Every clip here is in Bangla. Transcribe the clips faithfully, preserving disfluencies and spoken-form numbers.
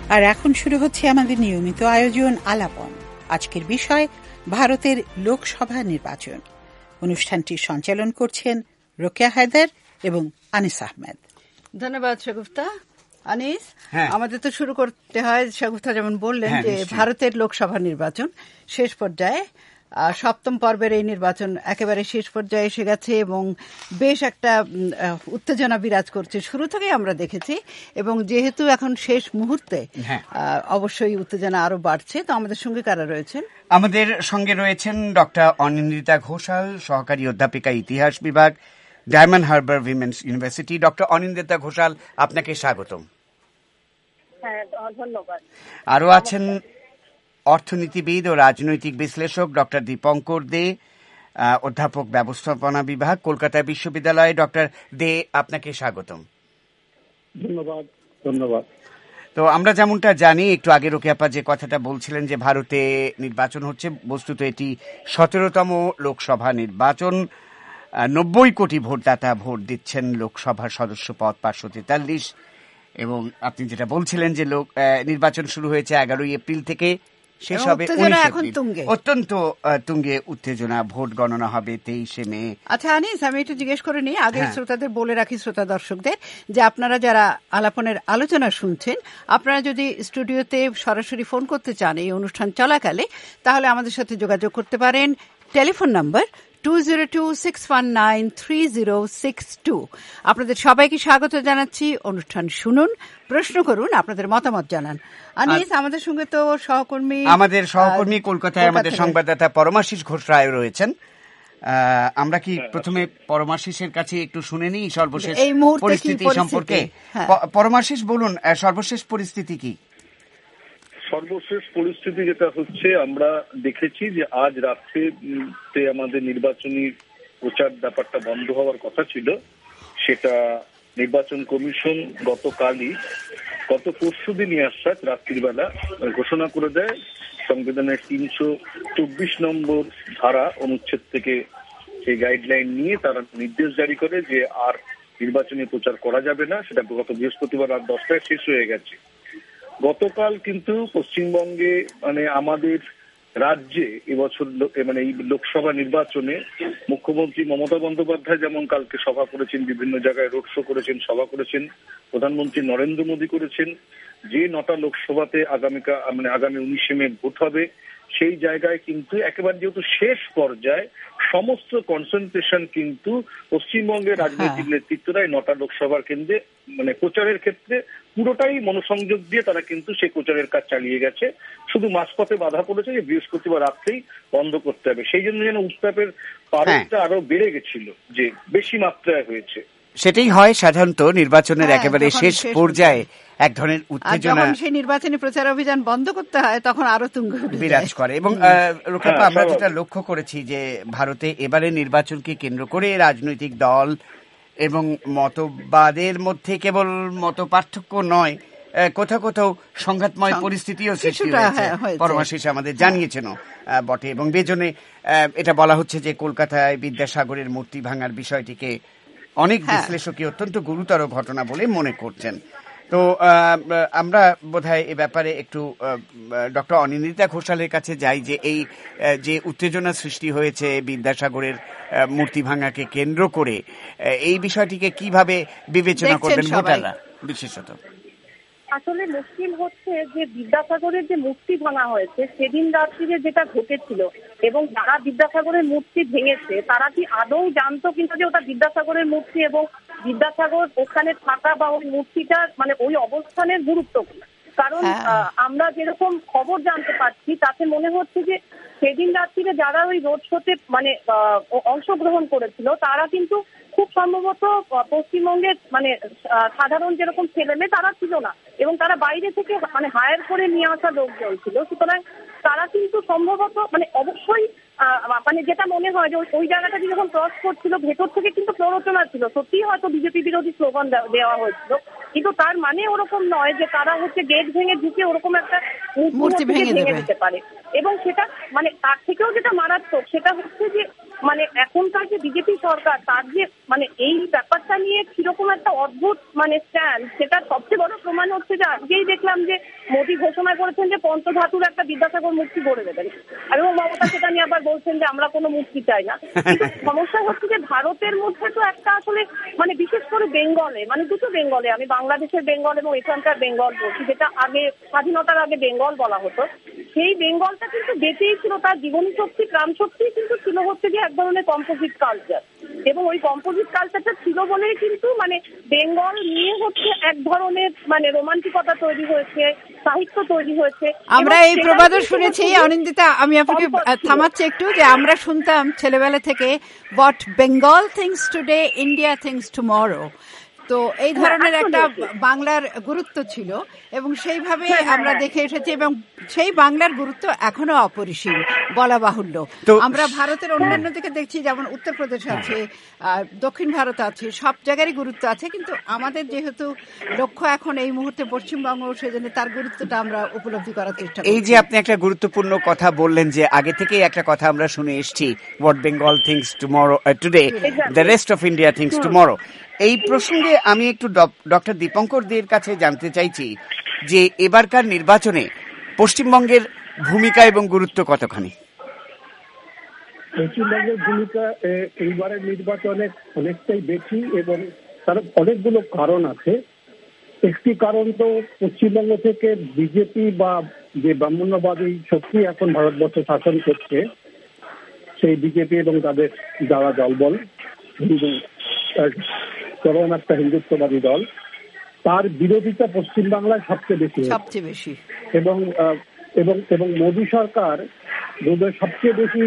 আর এখন শুরু হচ্ছে আমাদের নিয়মিত আয়োজন আলাপন। আজকের বিষয় ভারতের লোকসভা নির্বাচন। অনুষ্ঠানটি সঞ্চালন করছেন রোকেয়া হায়দার এবং আনিস আহমেদ। ধন্যবাদ শাগুফতা। আনিস, আমাদের তো শুরু করতে হয়, শাগুফতা যেমন বললেন যে ভারতের লোকসভা নির্বাচন শেষ পর্যায়ে, সপ্তম পর্বের এই নির্বাচন একেবারে শেষ পর্যায়ে এসে গেছে এবং বেশ একটা উত্তেজনা বিরাজ করছে। শুরু থেকেই আমরা দেখেছি এবং যেহেতু এখন শেষ মুহূর্তে অবশ্যই উত্তেজনা আরো বাড়ছে। তো আমাদের সঙ্গে কারা রয়েছেন? আমাদের সঙ্গে রয়েছেন ডক্টর অনিন্দিতা ঘোষাল, সহকারী অধ্যাপিকা, ইতিহাস বিভাগ, Diamond Harbour Women's University. Doctor Anindita Ghoshal, আপনাকে স্বাগতম। হ্যাঁ, ধন্যবাদ। আরো আছেন অর্থনীতিবিদ ও রাজনৈতিক বিশ্লেষক ডক্টর দীপঙ্কর দে, অধ্যাপক, ব্যবস্থাপনা বিভাগ, কলকাতা বিশ্ববিদ্যালয়। ডক্টর দে, আপনাকে স্বাগতম। ধন্যবাদ। ধন্যবাদ। তো আমরা যেমনটা জানি, একটু আগে রোকেয়াপা যে কথাটা বলছিলেন যে ভারতে নির্বাচন হচ্ছে, বস্তুত এটি সতেরোতম লোকসভা নির্বাচন। নব্বই কোটি ভোটদাতা ভোট দিচ্ছেন লোকসভার সদস্য পদ পাঁচশো তেতাল্লিশ, এবং আপনি যেটা বলছিলেন যে লোক নির্বাচন শুরু হয়েছে এগারোই এপ্রিল থেকে, শেষ হবে উনিশ এপ্রিল। অত্যন্ত তুঙ্গে উত্তেজনা। ভোট গণনা হবে তেইশে মে। আচ্ছা আনিস, আমি একটু জিজ্ঞেস করে নিই আগে, শ্রোতাদের বলে রাখি, শ্রোতা দর্শকদের, যে আপনারা যারা আলাপনের আলোচনা শুনছেন, আপনারা যদি স্টুডিওতে সরাসরি ফোন করতে চান এই অনুষ্ঠান চলাকালে, তাহলে আমাদের সাথে যোগাযোগ করতে পারেন। Telephone number two zero two six one nine three zero six two. আপনাদের সবাইকে স্বাগত জানাচ্ছি। অনুষ্ঠান শুনুন, প্রশ্ন করুন, আপনাদের মতামত জানান। আনিস, আমাদের সঙ্গে তো সহকর্মী আমাদের সহকর্মী কলকাতায় আমাদের সংবাদদাতা পরমাশিস ঘোষ রায় রয়েছেন। আমরা কি প্রথমে পরমাশিসের কাছে একটু শুনে নিই সর্বশেষ পরিস্থিতি সম্পর্কে? পরমাশিস, বলুন সর্বশেষ পরিস্থিতি কি? সর্বশেষ পরিস্থিতি যেটা হচ্ছে, আমরা দেখেছি যে আজ রাত্রে আমাদের নির্বাচনী প্রচার ব্যাপারটা বন্ধ হওয়ার কথা ছিল। সেটা নির্বাচন কমিশন গতকালই, গত পরশু দিনই আশ্বাস রাত্রিবেলা ঘোষণা করে দেয়, সংবিধানের তিনশো চব্বিশ নম্বর ধারা অনুচ্ছেদ থেকে সেই গাইডলাইন নিয়ে তারা নির্দেশ জারি করে যে আর নির্বাচনী প্রচার করা যাবে না। সেটা গত বৃহস্পতিবার রাত দশটায় শেষ হয়ে গেছে। গতকাল কিন্তু পশ্চিমবঙ্গে, মানে আমাদের রাজ্যে এবছর মানে এই লোকসভা নির্বাচনে মুখ্যমন্ত্রী মমতা বন্দ্যোপাধ্যায় যেমন কালকে সভা করেছেন, বিভিন্ন জায়গায় রোড শো করেছেন, সভা করেছেন, প্রধানমন্ত্রী নরেন্দ্র মোদী করেছেন। যে নটা লোকসভাতে আগামীকা মানে আগামী উনিশে মে ভোট হবে, সেই জায়গায় কিন্তু একেবারে যেহেতু শেষ পর্যায়ে সমস্ত কনসেন্ট্রেশন কিন্তু পশ্চিমবঙ্গের রাজনৈতিক নেতৃত্বরাই নটা লোকসভার কেন্দ্রে মানে প্রচারের ক্ষেত্রে পুরোটাই মনোসংযোগ দিয়ে তারা কিন্তু সেই প্রচারের কাজ চালিয়ে গেছে। শুধু মাঝপথে বাধা পড়েছে যে বৃহস্পতিবার রাত্রেই বন্ধ করতে হবে। সেই জন্য যেন উত্তাপের পারদটা আরো বেড়ে গেছিল, যে বেশি মাত্রায় হয়েছে। সেটাই হয় সাধারণত নির্বাচনের একেবারে শেষ পর্যায়ে এক ধরনের উত্তেজনা, সেই নির্বাচনী প্রচার অভিযান বন্ধ করতে হয়, তখন আরো তুঙ্গ বিরাজ করে। এবং রোকেয়া, আমরা যেটা লক্ষ্য করেছি যে ভারতে এবারে নির্বাচনকে কেন্দ্র করে রাজনৈতিক দল এবং মতবাদের মধ্যে কেবল মত পার্থক্য নয়, কোথাও কোথাও সংঘাতময় পরিস্থিতিও সৃষ্টি হয়েছে। পরমাশিস আমাদের জানিয়েছেন বটে, এবং বেজনে এটা বলা হচ্ছে যে কলকাতায় বিদ্যাসাগরের মূর্তি ভাঙার বিষয়টিকে অনেক বিশ্লেষকই অত্যন্ত গুরুতর ঘটনা বলে মনে করছেন। তো আমরা বোধহয় এ ব্যাপারে একটু ডক্টর অনিন্দিতা ঘোষালের কাছে যাই, যে এই যে উত্তেজনা সৃষ্টি হয়েছে বিদ্যাসাগরের মূর্তি ভাঙাকে কেন্দ্র করে, এই বিষয়টিকে কিভাবে বিবেচনা করবেন ভোটাররা বিশেষত? আসলে মুশকিল হচ্ছে যে বিদ্যাসাগরের যে মূর্তি ভাঙা হয়েছে সেদিন রাত্রিরে যেটা ঘটেছিল, এবং যারা বিদ্যাসাগরের মূর্তি ভেঙেছে তারা কি আদৌ জানতো কিনা যে ওটা বিদ্যাসাগরের মূর্তি, এবং বিদ্যাসাগর ওখানে থাকা বা ওই মূর্তিটার মানে ওই অবস্থানের গুরুত্ব কি? কারণ আমরা যেরকম খবর জানতে পারছি তাতে মনে হচ্ছে যে সেদিন রাত্রিরে যারা ওই রোড শোতে মানে অংশগ্রহণ করেছিল তারা কিন্তু খুব সম্ভবত পশ্চিমবঙ্গের মানে সাধারণ যেরকম ছেলে মেয়ে তারা ছিল না, এবং তারা বাইরে থেকে মানে হায়ার করে নিয়ে আসা লোকজন ছিল। সুতরাং তারা কিন্তু সম্ভবত মানে অবশ্যই মানে যেটা মনে হয় যে ওই জায়গাটা যখন ক্রস করছিল ভেতর থেকে কিন্তু প্ররোচনা ছিল, সত্যিই হয়তো বিজেপি বিরোধী স্লোগান দেওয়া হয়েছিল, কিন্তু তার মানে ওরকম নয় যে তারা হচ্ছে গেট ভেঙে ঢুকে ওরকম একটা মূর্তি ভেঙে দিতে পারে। এবং সেটা মানে তার থেকেও যেটা মারাত্মক সেটা হচ্ছে যে মানে এখনকার যে বিজেপি সরকার তার যে মানে এই ব্যাপারটা নিয়ে কিরকম একটা অদ্ভুত মানে স্ট্যান্ড, সেটা সবচেয়ে বড় প্রমাণ হচ্ছে যে আজকেই দেখলাম যে মোদী ঘোষণা করেছেন যে পঞ্চধাতুর একটা বিদ্যাসাগর মূর্তি গড়ে দেবেন, এবং মমতা সেটা নিয়ে আবার বলছেন যে আমরা কোনো মূর্তি চাই না। কিন্তু সমস্যা হচ্ছে যে ভারতের মধ্যে তো একটা আসলে মানে বিশেষ করে বেঙ্গলে, মানে দুটো বেঙ্গলে, আমি বাংলাদেশের বেঙ্গল এবং এখানকার বেঙ্গল বলছি, যেটা আগে স্বাধীনতার আগে বেঙ্গল বলা হতো, সেই বেঙ্গলটা কিন্তু বেঁচেই ছিল, তার জীবনী শক্তি প্রাণ শক্তি কিন্তু ছিল হচ্ছে যে এক ধরনের কম্পোজিট কালচার, এবং ওই কম্পোজিট কালচারটা ছিল বলেই কিন্তু মানে বেঙ্গল নিয়ে হচ্ছে এক ধরনের মানে রোমান্টিকতা তৈরি হয়েছে, সাহিত্য তৈরি হয়েছে। আমরা এই প্রবাদও শুনেছি অনিন্দিতা, আমি আপনাকে থামাচ্ছি একটু, যে আমরা শুনতাম ছেলেবেলা থেকে what Bengal thinks today India thinks tomorrow. তো এই ধরনের একটা বাংলার গুরুত্ব ছিল এবং সেইভাবে আমরা দেখে এসেছি, এবং সেই বাংলার গুরুত্ব এখনো অপরিসীম বলা বাহুল্য। আমরা ভারতের অন্যান্য দিকে দেখছি, যেমন উত্তরপ্রদেশ আছে, দক্ষিণ ভারত আছে, সব জায়গারই গুরুত্ব আছে, কিন্তু আমাদের যেহেতু লক্ষ্য এখন এই মুহূর্তে পশ্চিমবঙ্গ, সেজন্য তার গুরুত্বটা আমরা উপলব্ধি করার চেষ্টা করি। এই যে আপনি একটা গুরুত্বপূর্ণ কথা বললেন যে আগে থেকেই একটা কথা আমরা শুনে এসেছি, what Bengal thinks tomorrow today the rest of India thinks tomorrow. এই প্রসঙ্গে আমি একটু ডক্টর দীপঙ্কর দের কাছে জানতে চাইছি যে এবারকার নির্বাচনে পশ্চিমবঙ্গের ভূমিকা এবং গুরুত্ব কতখানি? পশ্চিমবঙ্গের ভূমিকা এইবারের নির্বাচনে অনেকটাই বেশি, এবং তার অনেকগুলো কারণ আছে। একটি কারণ তো পশ্চিমবঙ্গ থেকে বিজেপি বা যে ব্রাহ্মণ্যবাদী শক্তি এখন ভারতবর্ষ শাসন করছে, সেই বিজেপি এবং তাদের যারা দলবল হিন্দু চরম একটা হিন্দুত্ববাদী দল, তার বিরোধিতা পশ্চিমবাংলায় সবচেয়ে বেশি সবচেয়ে বেশি এবং এবং এবং মোদী সরকার বোধহয় সবচেয়ে বেশি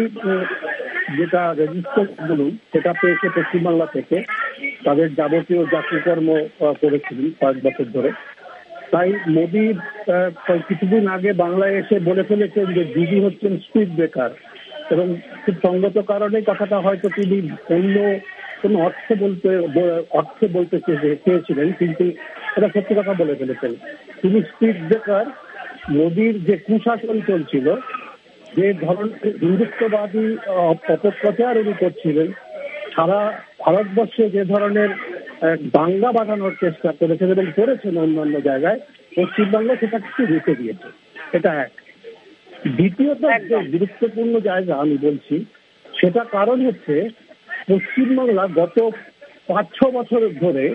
যেটা রেজিস্টার বলুন সেটা পেয়েছে পশ্চিমবাংলা থেকে, তাদের যাবতীয় জাতিকর্ম করেছিলেন পাঁচ বছর ধরে। তাই মোদী কিছুদিন আগে বাংলায় এসে বলে ফেলেছেন যে দিদি হচ্ছেন স্পিড ব্রেকার, এবং খুব সঙ্গত কারণে কথাটা হয়তো তিনি অন্য কোনো অর্থে বলতে অর্থে বলতে চেয়েছিলেন, কিন্তু এটা সত্যি কথা বলে ফেলেছেন। তিনি স্পিড ব্রেকার। মোদীর যে কুশাসন চলছিল, যে ধরনের হিন্দুত্ববাদী অপপ্রচার উনি করছিলেন, সারা ভারতবর্ষে যে ধরনের দাঙ্গা বাঁধানোর চেষ্টা করেছেন এবং করেছেন অন্যান্য জায়গায়, পশ্চিমবঙ্গ সেটা কিছু রুখে দিয়েছে। এটা এক। দ্বিতীয়ত যে গুরুত্বপূর্ণ জায়গা আমি বলছি, সেটা কারণ হচ্ছে পশ্চিমবাংলা গত পাঁচ ছ বছর ধরে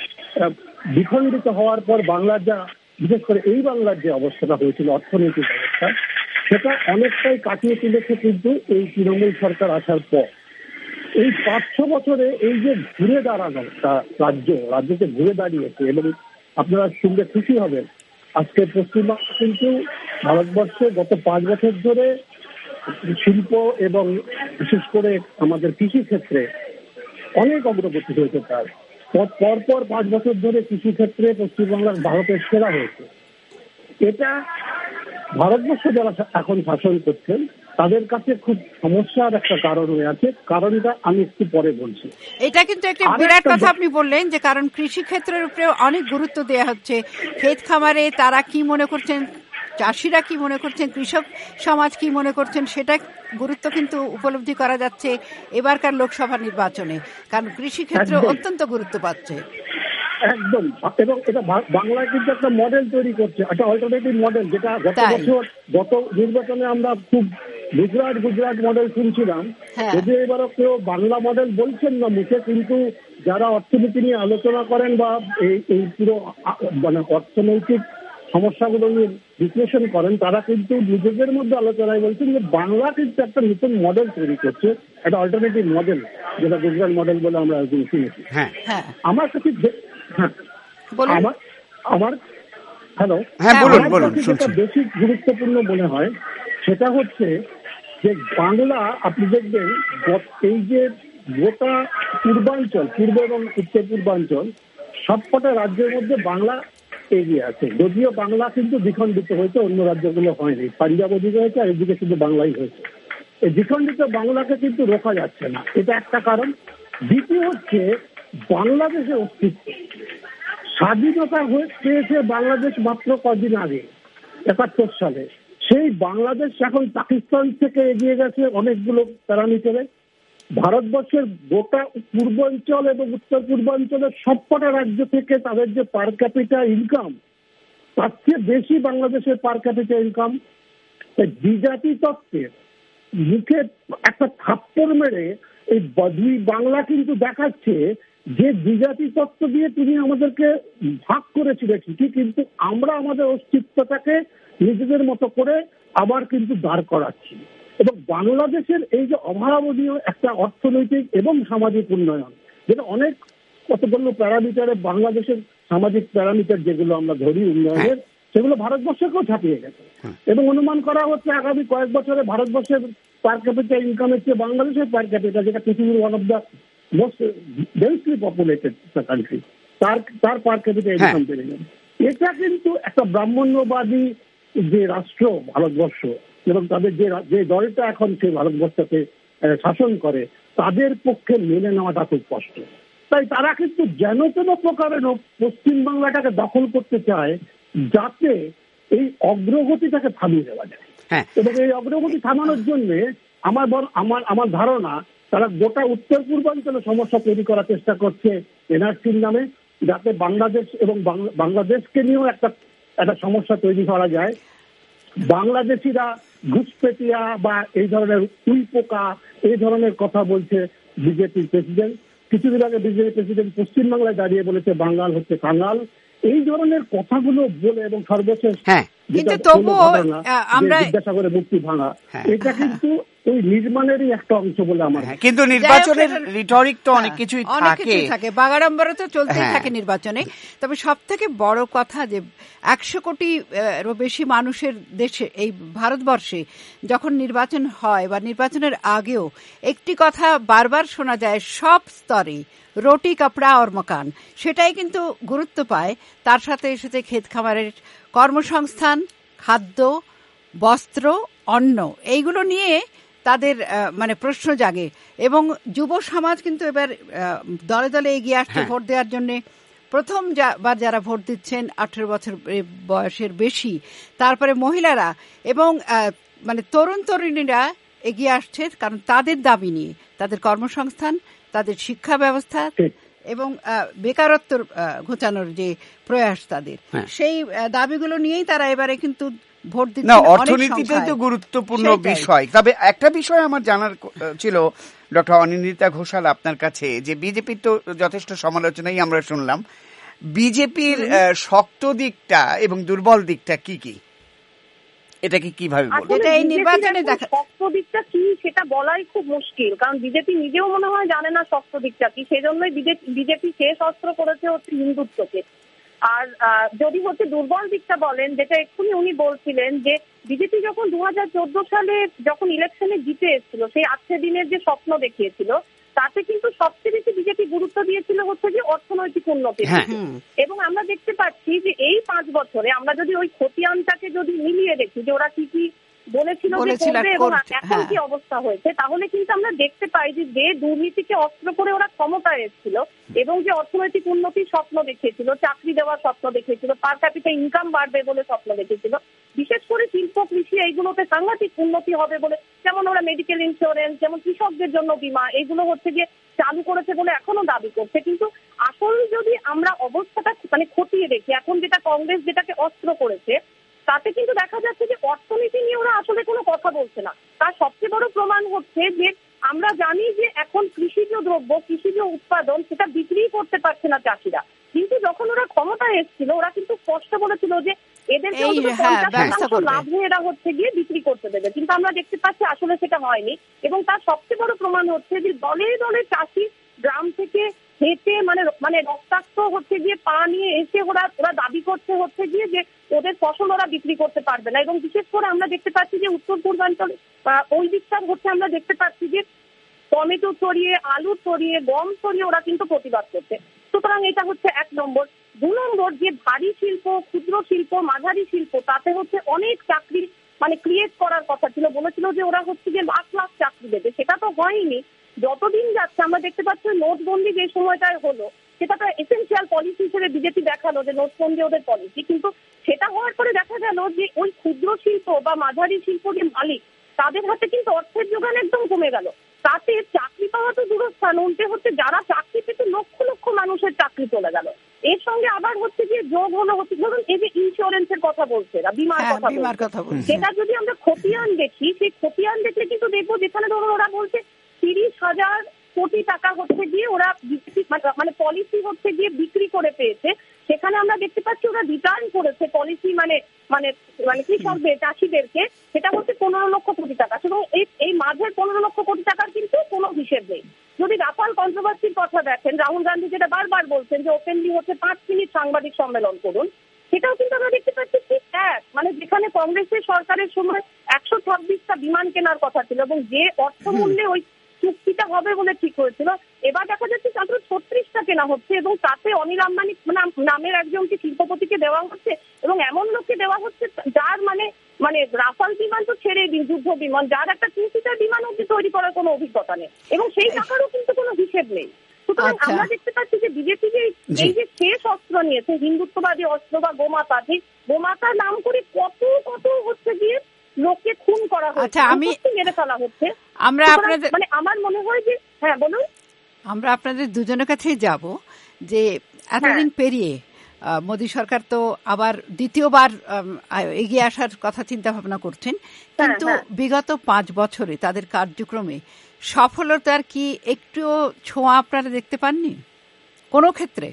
বিখণ্ডিত হওয়ার পর বাংলার যা, বিশেষ করে এই বাংলার যে অবস্থাটা হয়েছিল, অর্থনৈতিক অবস্থা, সেটা অনেকটাই কাটিয়ে তুলেছে কিন্তু এই তৃণমূল সরকার আসার পর। এই পাঁচ ছ বছরে এই যে ঘুরে দাঁড়ানো রাজ্য রাজ্যকে ঘুরে দাঁড়িয়েছে, এবং আপনারা শুনলে খুশি হবেন, আজকে পশ্চিমবঙ্গ কিন্তু ভারতবর্ষে গত পাঁচ বছর ধরে শিল্প এবং বিশেষ করে আমাদের কৃষি ক্ষেত্রে অনেক অগ্রগতি হয়েছে। তার পরপর পাঁচ বছর ধরে কৃষি ক্ষেত্রে পশ্চিমবাংলার ভারতের সেরা হয়েছে। এটা ভারতবর্ষ যারা এখন শাসন করছেন তাদের কাছে খুব সমস্যার একটা কারণ হয়ে আছে। কারণটা আমি একটু পরে বলছি। এটা কিন্তু একটা বিরাট কথা আপনি বললেন, যে কারণ কৃষি ক্ষেত্রের উপরে অনেক গুরুত্ব দেওয়া হচ্ছে। ক্ষেত খামারে তারা কি মনে করছেন, চাষিরা কি মনে করছেন, কৃষক সমাজ কি মনে করছেন, সেটা গুরুত্ব কিন্তু উপলব্ধি করা যাচ্ছে এবারকার লোকসভা নির্বাচনে, কারণ কৃষি ক্ষেত্র অত্যন্ত গুরুত্ব পাচ্ছে। একদম। এবং এটা বাংলায় কিন্তু একটা মডেল তৈরি করছে, একটা অল্টারনেটিভ মডেল, যেটা গত বছর গত নির্বাচনে আমরা খুব গুজরাট গুজরাট মডেল শুনছিলাম। যদিও এবারও কেউ বাংলা মডেল বলছেন না মুখে, কিন্তু যারা অর্থনীতি নিয়ে আলোচনা করেন বা এই এই পুরো মানে অর্থনৈতিক সমস্যাগুলো নিয়ে বিশ্লেষণ করেন, তারা কিন্তু নিজেদের মধ্যে আলোচনায় বলছেন যে বাংলা কিন্তু একটা নতুন মডেল তৈরি করছে, একটা অল্টারনেটিভ মডেল, যেটা গুজরাট মডেল বলে আমরা শুনেছি। আমার কাছে হ্যাঁ আমার আমার হ্যালো হ্যাঁ বলুন বলুন যেটা বেশি গুরুত্বপূর্ণ মনে হয় সেটা হচ্ছে যে বাংলা, আপনি দেখবেন এই যে গোটা পূর্বাঞ্চল, পূর্ব এবং উত্তর পূর্বাঞ্চল সবকটা রাজ্যের মধ্যে বাংলা এগিয়ে আছে। যদিও বাংলা কিন্তু দ্বিখণ্ডিত হয়েছে, অন্য রাজ্যগুলো হয়নি। পাঞ্জাব ওদিকে হয়েছে আর এদিকে শুধু বাংলাই হয়েছে। এই দ্বিখণ্ডিত বাংলাকে কিন্তু রোখা যাচ্ছে না, এটা একটা কারণ। দ্বিতীয় হচ্ছে বাংলাদেশের অস্তিত্ব, স্বাধীনতা পেয়েছে বাংলাদেশ মাত্র কদিন আগে, একাত্তর সালে। সেই বাংলাদেশ এখন পাকিস্তান থেকে এগিয়ে গেছে অনেকগুলো প্যারামিটারে। ভারতবর্ষের গোটা পূর্বাঞ্চল এবং উত্তর পূর্বাঞ্চলের সবকটা রাজ্য থেকে তাদের যে পার ক্যাপিটা ইনকাম, তার চেয়ে বেশি বাংলাদেশের পার ক্যাপিটা ইনকাম। দ্বিজাতি তত্ত্বের মুখে একটা থাপ্পড় মেরে এই দুই বাংলা কিন্তু দেখাচ্ছে যে দ্বিজাতি তত্ত্ব দিয়ে তিনি আমাদেরকে ভাগ করেছিলেন ঠিকই, কিন্তু আমরা আমাদের অস্তিত্বটাকে নিজেদের মতো করে আবার কিন্তু দাঁড় করাচ্ছি। এবং বাংলাদেশের এই যে অভাবনীয় একটা অর্থনৈতিক এবং সামাজিক উন্নয়ন, যেটা অনেক কতগুলো প্যারামিটারে বাংলাদেশের সামাজিক প্যারামিটার যেগুলো আমরা ধরি উন্নয়নের, সেগুলো ভারতবর্ষকেও ছাপিয়ে গেছে। এবং অনুমান করা হচ্ছে আগামী কয়েক বছরে ভারতবর্ষের পার ক্যাপিটা ইনকামের চেয়ে বাংলাদেশের পার ক্যাপিটা, যেটা পৃথিবীর one of the most densely populated country, তার তার পার ক্যাপিটা ইনকাম বেড়ে যাবে। এটা কিন্তু একটা ব্রাহ্মণ্যবাদী যে রাষ্ট্র ভারতবর্ষ, এবং তাদের যে যে দলটা এখন সেই ভারতবর্ষকে শাসন করে, তাদের পক্ষে মেনে নেওয়াটা খুব কষ্ট। তাই তারা কিন্তু যেন কোনো প্রকারে পশ্চিমবাংলাটাকে দখল করতে চায়, যাতে এই অগ্রগতিটাকে থামিয়ে দেওয়া যায়। এবং এই অগ্রগতি থামানোর জন্য আমার আমার আমার ধারণা তারা গোটা উত্তর পূর্বাঞ্চলে সমস্যা তৈরি করার চেষ্টা করছে এনআরসির নামে, যাতে বাংলাদেশ এবং বাংলাদেশকে নিয়েও একটা একটা সমস্যা তৈরি করা যায়। বাংলাদেশিরা ঘুষপেটিয়া বা এই ধরনের উই পোকা এই ধরনের কথা বলছে বিজেপির প্রেসিডেন্ট। কিছুদিন আগে বিজেপি প্রেসিডেন্ট পশ্চিমবাংলায় দাঁড়িয়ে বলেছে বাঙাল হচ্ছে কাঙাল। এই ধরনের কথাগুলো বলে এবং সর্বশেষ বিদ্যাসাগরের মুক্তি ভাঙা, এটা কিন্তু ওই নির্মাণেরই একটা অংশ বলে আমার। কিন্তু নির্বাচনের রিটরিক তো অনেক কিছুই থাকে, বাগাড়ম্বর তো চলতেই থাকে নির্বাচনে। তবে সব থেকে বড় কথা যে একশো কোটি বেশি মানুষের দেশে, এই ভারতবর্ষে যখন নির্বাচন হয় বা নির্বাচনের আগেও একটি কথা বারবার শোনা যায় সব স্তরে, রুটি কাপড়া আর মকান, সেটাই কিন্তু গুরুত্ব পায়। তার সাথে এসেছে ক্ষেত খামারের কর্মসংস্থান, খাদ্য, বস্ত্র, অন্ন, এইগুলো নিয়ে তাদের মানে প্রশ্ন জাগে। এবং যুব সমাজ কিন্তু এবার দলে দলে এগিয়ে আসছে ভোট দেওয়ার জন্য। প্রথম বার যারা ভোট দিচ্ছেন আঠেরো বছর বয়সের বেশি, তারপরে মহিলারা এবং মানে তরুণ তরুণীরা এগিয়ে আসছে, কারণ তাদের দাবি নিয়ে, তাদের কর্মসংস্থান, তাদের শিক্ষা ব্যবস্থা এবং বেকারত্ব ঘোচানোর যে প্রয়াস তাদের, সেই দাবিগুলো নিয়েই তারা এবারে কিন্তু ভোট দিচ্ছে। না, অর্থনীতিটাই তো গুরুত্বপূর্ণ বিষয়। তবে একটা বিষয় আমার জানার ছিল ডক্টর অনিন্দিতা ঘোষাল আপনার কাছে, যে বিজেপির তো যথেষ্ট সমালোচনাই আমরা শুনলাম, বিজেপির শক্ত দিকটা এবং দুর্বল দিকটা কি কি, এটা কি কিভাবে শক্ত দিকটা কি সেটা বলাই খুব মুশকিল, কারণ বিজেপি নিজেও মনে হয় জানে না শক্ত দিকটা কি। সেজন্যই বিজেপি শেষ অস্ত্র করেছে হচ্ছে হিন্দুত্বকে। আর যদি হচ্ছে দুর্বল দিকটা বলেন, যেটা এক্ষুনি উনি বলছিলেন যে বিজেপি যখন দু হাজার চোদ্দ সালে যখন ইলেকশনে জিতে এসেছিল, সেই আজকের দিনের যে স্বপ্ন দেখিয়েছিল, তাতে কিন্তু সবচেয়ে বেশি বিজেপি গুরুত্ব দিয়েছিল হচ্ছে যে অর্থনৈতিক উন্নতি। এবং আমরা দেখতে পাচ্ছি যে এই পাঁচ বছরে আমরা যদি ওই খতিয়ানটাকে যদি মিলিয়ে দেখি যে ওরা কি কি বলেছিল যে করবে এবং এখন কি অবস্থা হয়েছে, তাহলে কিন্তু আমরা দেখতে পাই যে যে দুর্নীতিকে অস্ত্র করে ওরা ক্ষমতায় এসেছিল এবং যে অর্থনৈতিক উন্নতির স্বপ্ন দেখিয়েছিল, চাকরি দেওয়ার স্বপ্ন দেখিয়েছিল, পার ক্যাপিটা ইনকাম বাড়বে বলে স্বপ্ন দেখিয়েছিল, বিশেষ করে শিল্প কৃষি এইগুলোতে সাংঘাতিক উন্নতি হবে বলে, যেমন ওরা মেডিকেল ইন্স্যুরেন্স, যেমন কৃষকদের জন্য বীমা, এইগুলো হচ্ছে গিয়ে চালু করেছে বলে এখনো দাবি করছে। কিন্তু আসল যদি আমরা অবস্থাটা মানে খতিয়ে দেখি, এখন যেটা কংগ্রেস যেটাকে অস্ত্র করেছে, তাতে কিন্তু দেখা যাচ্ছে যে অর্থনীতি নিয়ে ওরা আসলে কোনো কথা বলছে না। তার সবচেয়ে বড় প্রমাণ হচ্ছে যে আমরা জানি যে এখন কৃষিজ দ্রব্য, কৃষিজ উৎপাদন সেটা বিক্রি করতে পারছে না চাষিরা, কিন্তু যখন ওরা ক্ষমতায় এসেছিল ওরা কিন্তু স্পষ্ট বলেছিল যে এদেরকে লাভে এরা হচ্ছে গিয়ে বিক্রি করতে দেবে, কিন্তু আমরা দেখতে পাচ্ছি আসলে সেটা হয়নি। এবং তার সবচেয়ে বড় প্রমাণ হচ্ছে যে দলে দলে চাষি গ্রাম থেকে হেঁটে মানে মানে রক্তাক্ত হচ্ছে গিয়ে পা নিয়ে এসে ওরা ওরা দাবি করছে হচ্ছে গিয়ে যে ওদের ফসল ওরা বিক্রি করতে পারবে না। এবং বিশেষ করে আমরা দেখতে পাচ্ছি যে উত্তর পূর্বাঞ্চলে ওই দিকটা হচ্ছে আমরা দেখতে পাচ্ছি যে টমেটো ছড়িয়ে, আলু ছড়িয়ে, গম ছড়িয়ে ওরা কিন্তু প্রতিবাদ করছে। সুতরাং এটা হচ্ছে এক নম্বর। দু নম্বর, যে ভারী শিল্প, ক্ষুদ্র শিল্প, মাঝারি শিল্প, তাতে হচ্ছে অনেক চাকরি মানে ক্রিয়েট করার কথা ছিল, বলেছিল যে ওরা হচ্ছে যে লাখ লাখ চাকরি দেবে, সেটা তো হয়নি। যতদিন যাচ্ছে আমরা দেখতে পাচ্ছি নোটবন্দি যে সময়টায় হলো, সেটা তো এসেন্সিয়াল পলিসি হিসেবে বিজেপি দেখালো যে নোটবন্দি ওদের পলিসি, কিন্তু সেটা হওয়ার পরে দেখা গেল যে ওই ক্ষুদ্র শিল্প বা মাঝারি শিল্প যে মালিক তাদের হাতে কিন্তু অর্থের যোগান একদম কমে গেল। তাতে চাকরি পাওয়া তো দূরস্থান, উল্টে হচ্ছে যারা চাকরি পেতে লক্ষ লক্ষ মানুষের চাকরি চলে গেল। এর সঙ্গে আবার হচ্ছে যে যোগ হলো হচ্ছে ধরুন এই যে ইন্স্যুরেন্সের কথা বলছে, বিমার কথা বলছে, সেটা যদি আমরা খতিয়ান দেখি, সেই খতিয়ান দেখলে কিন্তু দেখবো যেখানে ধরুন ওরা বলছে তিরিশ হাজার কোটি টাকা হচ্ছে গিয়ে ওরা মানে পলিসি হচ্ছে গিয়ে বিক্রি করে পেয়েছে, সেখানে আমরা দেখতে পাচ্ছি ওরা রিটার্ন করেছে পলিসি মানে মানে মানে কৃষকদের চাষিদেরকে, সেটা হচ্ছে পনেরো লক্ষ কোটি টাকা। এবং এই এই মাঝের পনেরো লক্ষ কোটি টাকার কিন্তু কোনো হিসেব নেই। যদি রাফাল কন্ট্রোভার্সির কথা দেখেন, রাহুল গান্ধী যেটা বারবার বলছেন যে ওপেনলি হচ্ছে পাঁচ মিনিট সাংবাদিক সম্মেলন করুন, সেটাও কিন্তু আমরা দেখতে পাচ্ছি ঠিক এক, মানে যেখানে কংগ্রেসের সরকারের সময় একশো ছাব্বিশটা বিমান কেনার কথা ছিল এবং যে অর্থমূল্যে ওই চুক্তিটা হবে বলে ঠিক হয়েছিল, এবার দেখা যাচ্ছে মাত্র ছত্রিশটা কেনা হচ্ছে এবং তাতে অনিল আম্বানি নামের একজনকে শিল্পপতিকে দেওয়া হচ্ছে এবং এমন লোককে দেওয়া হচ্ছে যার মানে মানে রাফাল বিমান তো ছেড়ে দিন, যুদ্ধ বিমান, যার একটা টু সিটার বিমান অব্দি তৈরি করার কোনো অভিজ্ঞতা নেই এবং সেই টাকারও কিন্তু কোনো হিসেব নেই। সুতরাং আমরা দেখতে পাচ্ছি যে বিজেপি যে এই যে শেষ অস্ত্র নিয়েছে হিন্দুত্ববাদী অস্ত্র বা গোমাতা, যে গোমাতার নাম করে কত কত হচ্ছে গিয়ে লোককে খুন করা হচ্ছে, আমি মেরে ফেলা হচ্ছে। আমরা আপনাদের মানে আমার মনে হয় যে হ্যাঁ বলুন, আমরা আপনাদের দুজনের কাছেই যাব যে এতদিন পেরিয়ে মোদী সরকার তো আবার দ্বিতীয়বার এগিয়ে আসার কথা চিন্তা ভাবনা করছেন, কিন্তু বিগত পাঁচ বছরে তাদের কার্যক্রমে সফলতার কি একটুও ছোঁয়া আপনারা দেখতে পাননি কোনো ক্ষেত্রে?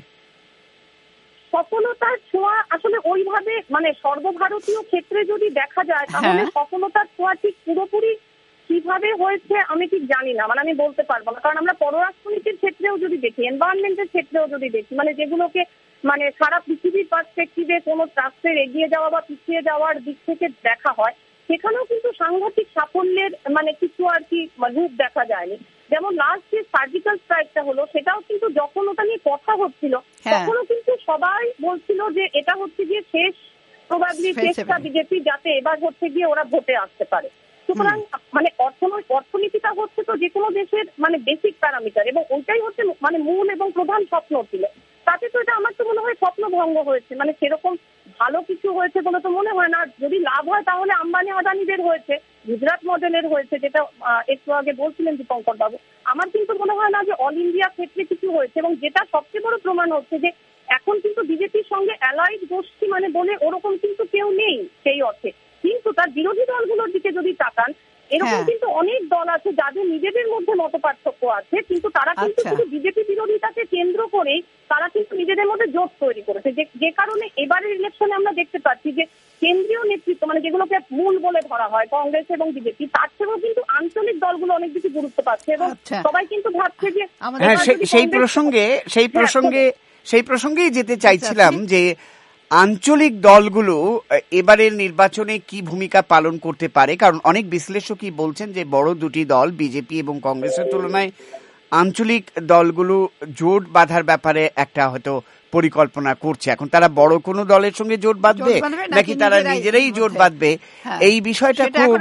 সফলতার ছোঁয়া আসলে ওইভাবে মানে সর্বভারতীয় ক্ষেত্রে যদি দেখা যায় তাহলে সফলতার ছোঁয়া ঠিক পুরোপুরি কিভাবে হয়েছে আমি ঠিক জানি না, মানে আমি বলতে পারবো না। কারণ আমরা পররাষ্ট্রনীতির ক্ষেত্রেও যদি দেখি, এনভায়রনমেন্টের ক্ষেত্রেও যদি দেখি, মানে যেগুলোকে মানে সারা পৃথিবীর পার্সপেক্টিভে কোনো রাষ্ট্রের এগিয়ে যাওয়া বা পিছিয়ে যাওয়ার দিক থেকে দেখা হয়, সেখানেও কিন্তু সাংঘাতিক সাফল্যের মানে কিছু আর কি রূপ দেখা যায়নি। যেমন লাস্ট যে সার্জিক্যাল স্ট্রাইকটা হলো, সেটাও কিন্তু যখন ওটা নিয়ে কথা হচ্ছিল তখনও কিন্তু সবাই বলছিল যে এটা হচ্ছে গিয়ে শেষ প্রবাবলি চেষ্টা বিজেপি যাতে এবার হচ্ছে গিয়ে ওরা ভোটে আসতে পারে। সুতরাং মানে অর্থনীতিটা হচ্ছে তো যে কোনো দেশের মানে বেসিক প্যারামিটার এবং ওইটাই হচ্ছে মানে মূল এবং প্রধান স্বপ্ন ছিল। তাতে তো এটা আমার তো মনে হয় স্বপ্ন ভঙ্গ হয়েছে, মানে সেরকম ভালো কিছু হয়েছে বলে তো মনে হয় না। যদি লাভ হয় তাহলে আম্বানি আদানিদের হয়েছে, গুজরাট মডেলের হয়েছে, যেটা একটু আগে বলছিলেন দীপঙ্কর বাবু। আমার কিন্তু মনে হয় না যে অল ইন্ডিয়া ক্ষেত্রে কিছু হয়েছে এবং যেটা সবচেয়ে বড় প্রমাণ হচ্ছে যে এখন কিন্তু বিজেপির সঙ্গে অ্যালাইড গোষ্ঠী মানে বলে ওরকম কিন্তু কেউ নেই সেই অর্থে, কিন্তু তার বিরোধী দলগুলোর দিকে যদি তাকান এরকম কিন্তু অনেক দল আছে যাদের নিজেদের মধ্যে মত পার্থক্য আছে, কিন্তু তারা কিন্তু শুধু বিজেপি বিরোধিতাকে কেন্দ্র করেই তারা কিন্তু নিজেদের মধ্যে জোট তৈরি করেছে, যে কারণে এবারের ইলেকশনে আমরা দেখতে পাচ্ছি যে কেন্দ্রীয় নেতৃত্ব মানে যেগুলোকে মূল বলে ধরা হয় কংগ্রেস এবং বিজেপি, তার থেকেও কিন্তু আঞ্চলিক দলগুলো অনেক বেশি গুরুত্ব পাচ্ছে এবং সবাই কিন্তু ভাবছে যে সেই প্রসঙ্গে সেই প্রসঙ্গে সেই প্রসঙ্গেই যেতে চাইছিলাম যে আঞ্চলিক দলগুলো এবারের নির্বাচনে কি ভূমিকা পালন করতে পারে, কারণ অনেক বিশ্লেষকই বলছেন যে বড় দুটি দল বিজেপি এবং কংগ্রেসের তুলনায় আঞ্চলিক দলগুলো জোট বাঁধার ব্যাপারে একটা হয়তো পরিকল্পনা করছে। এখন তারা বড় কোনো দলের সঙ্গে জোট বাঁধবে নাকি তারা নিজেরাই জোট বাঁধবে, এই বিষয়টা খুব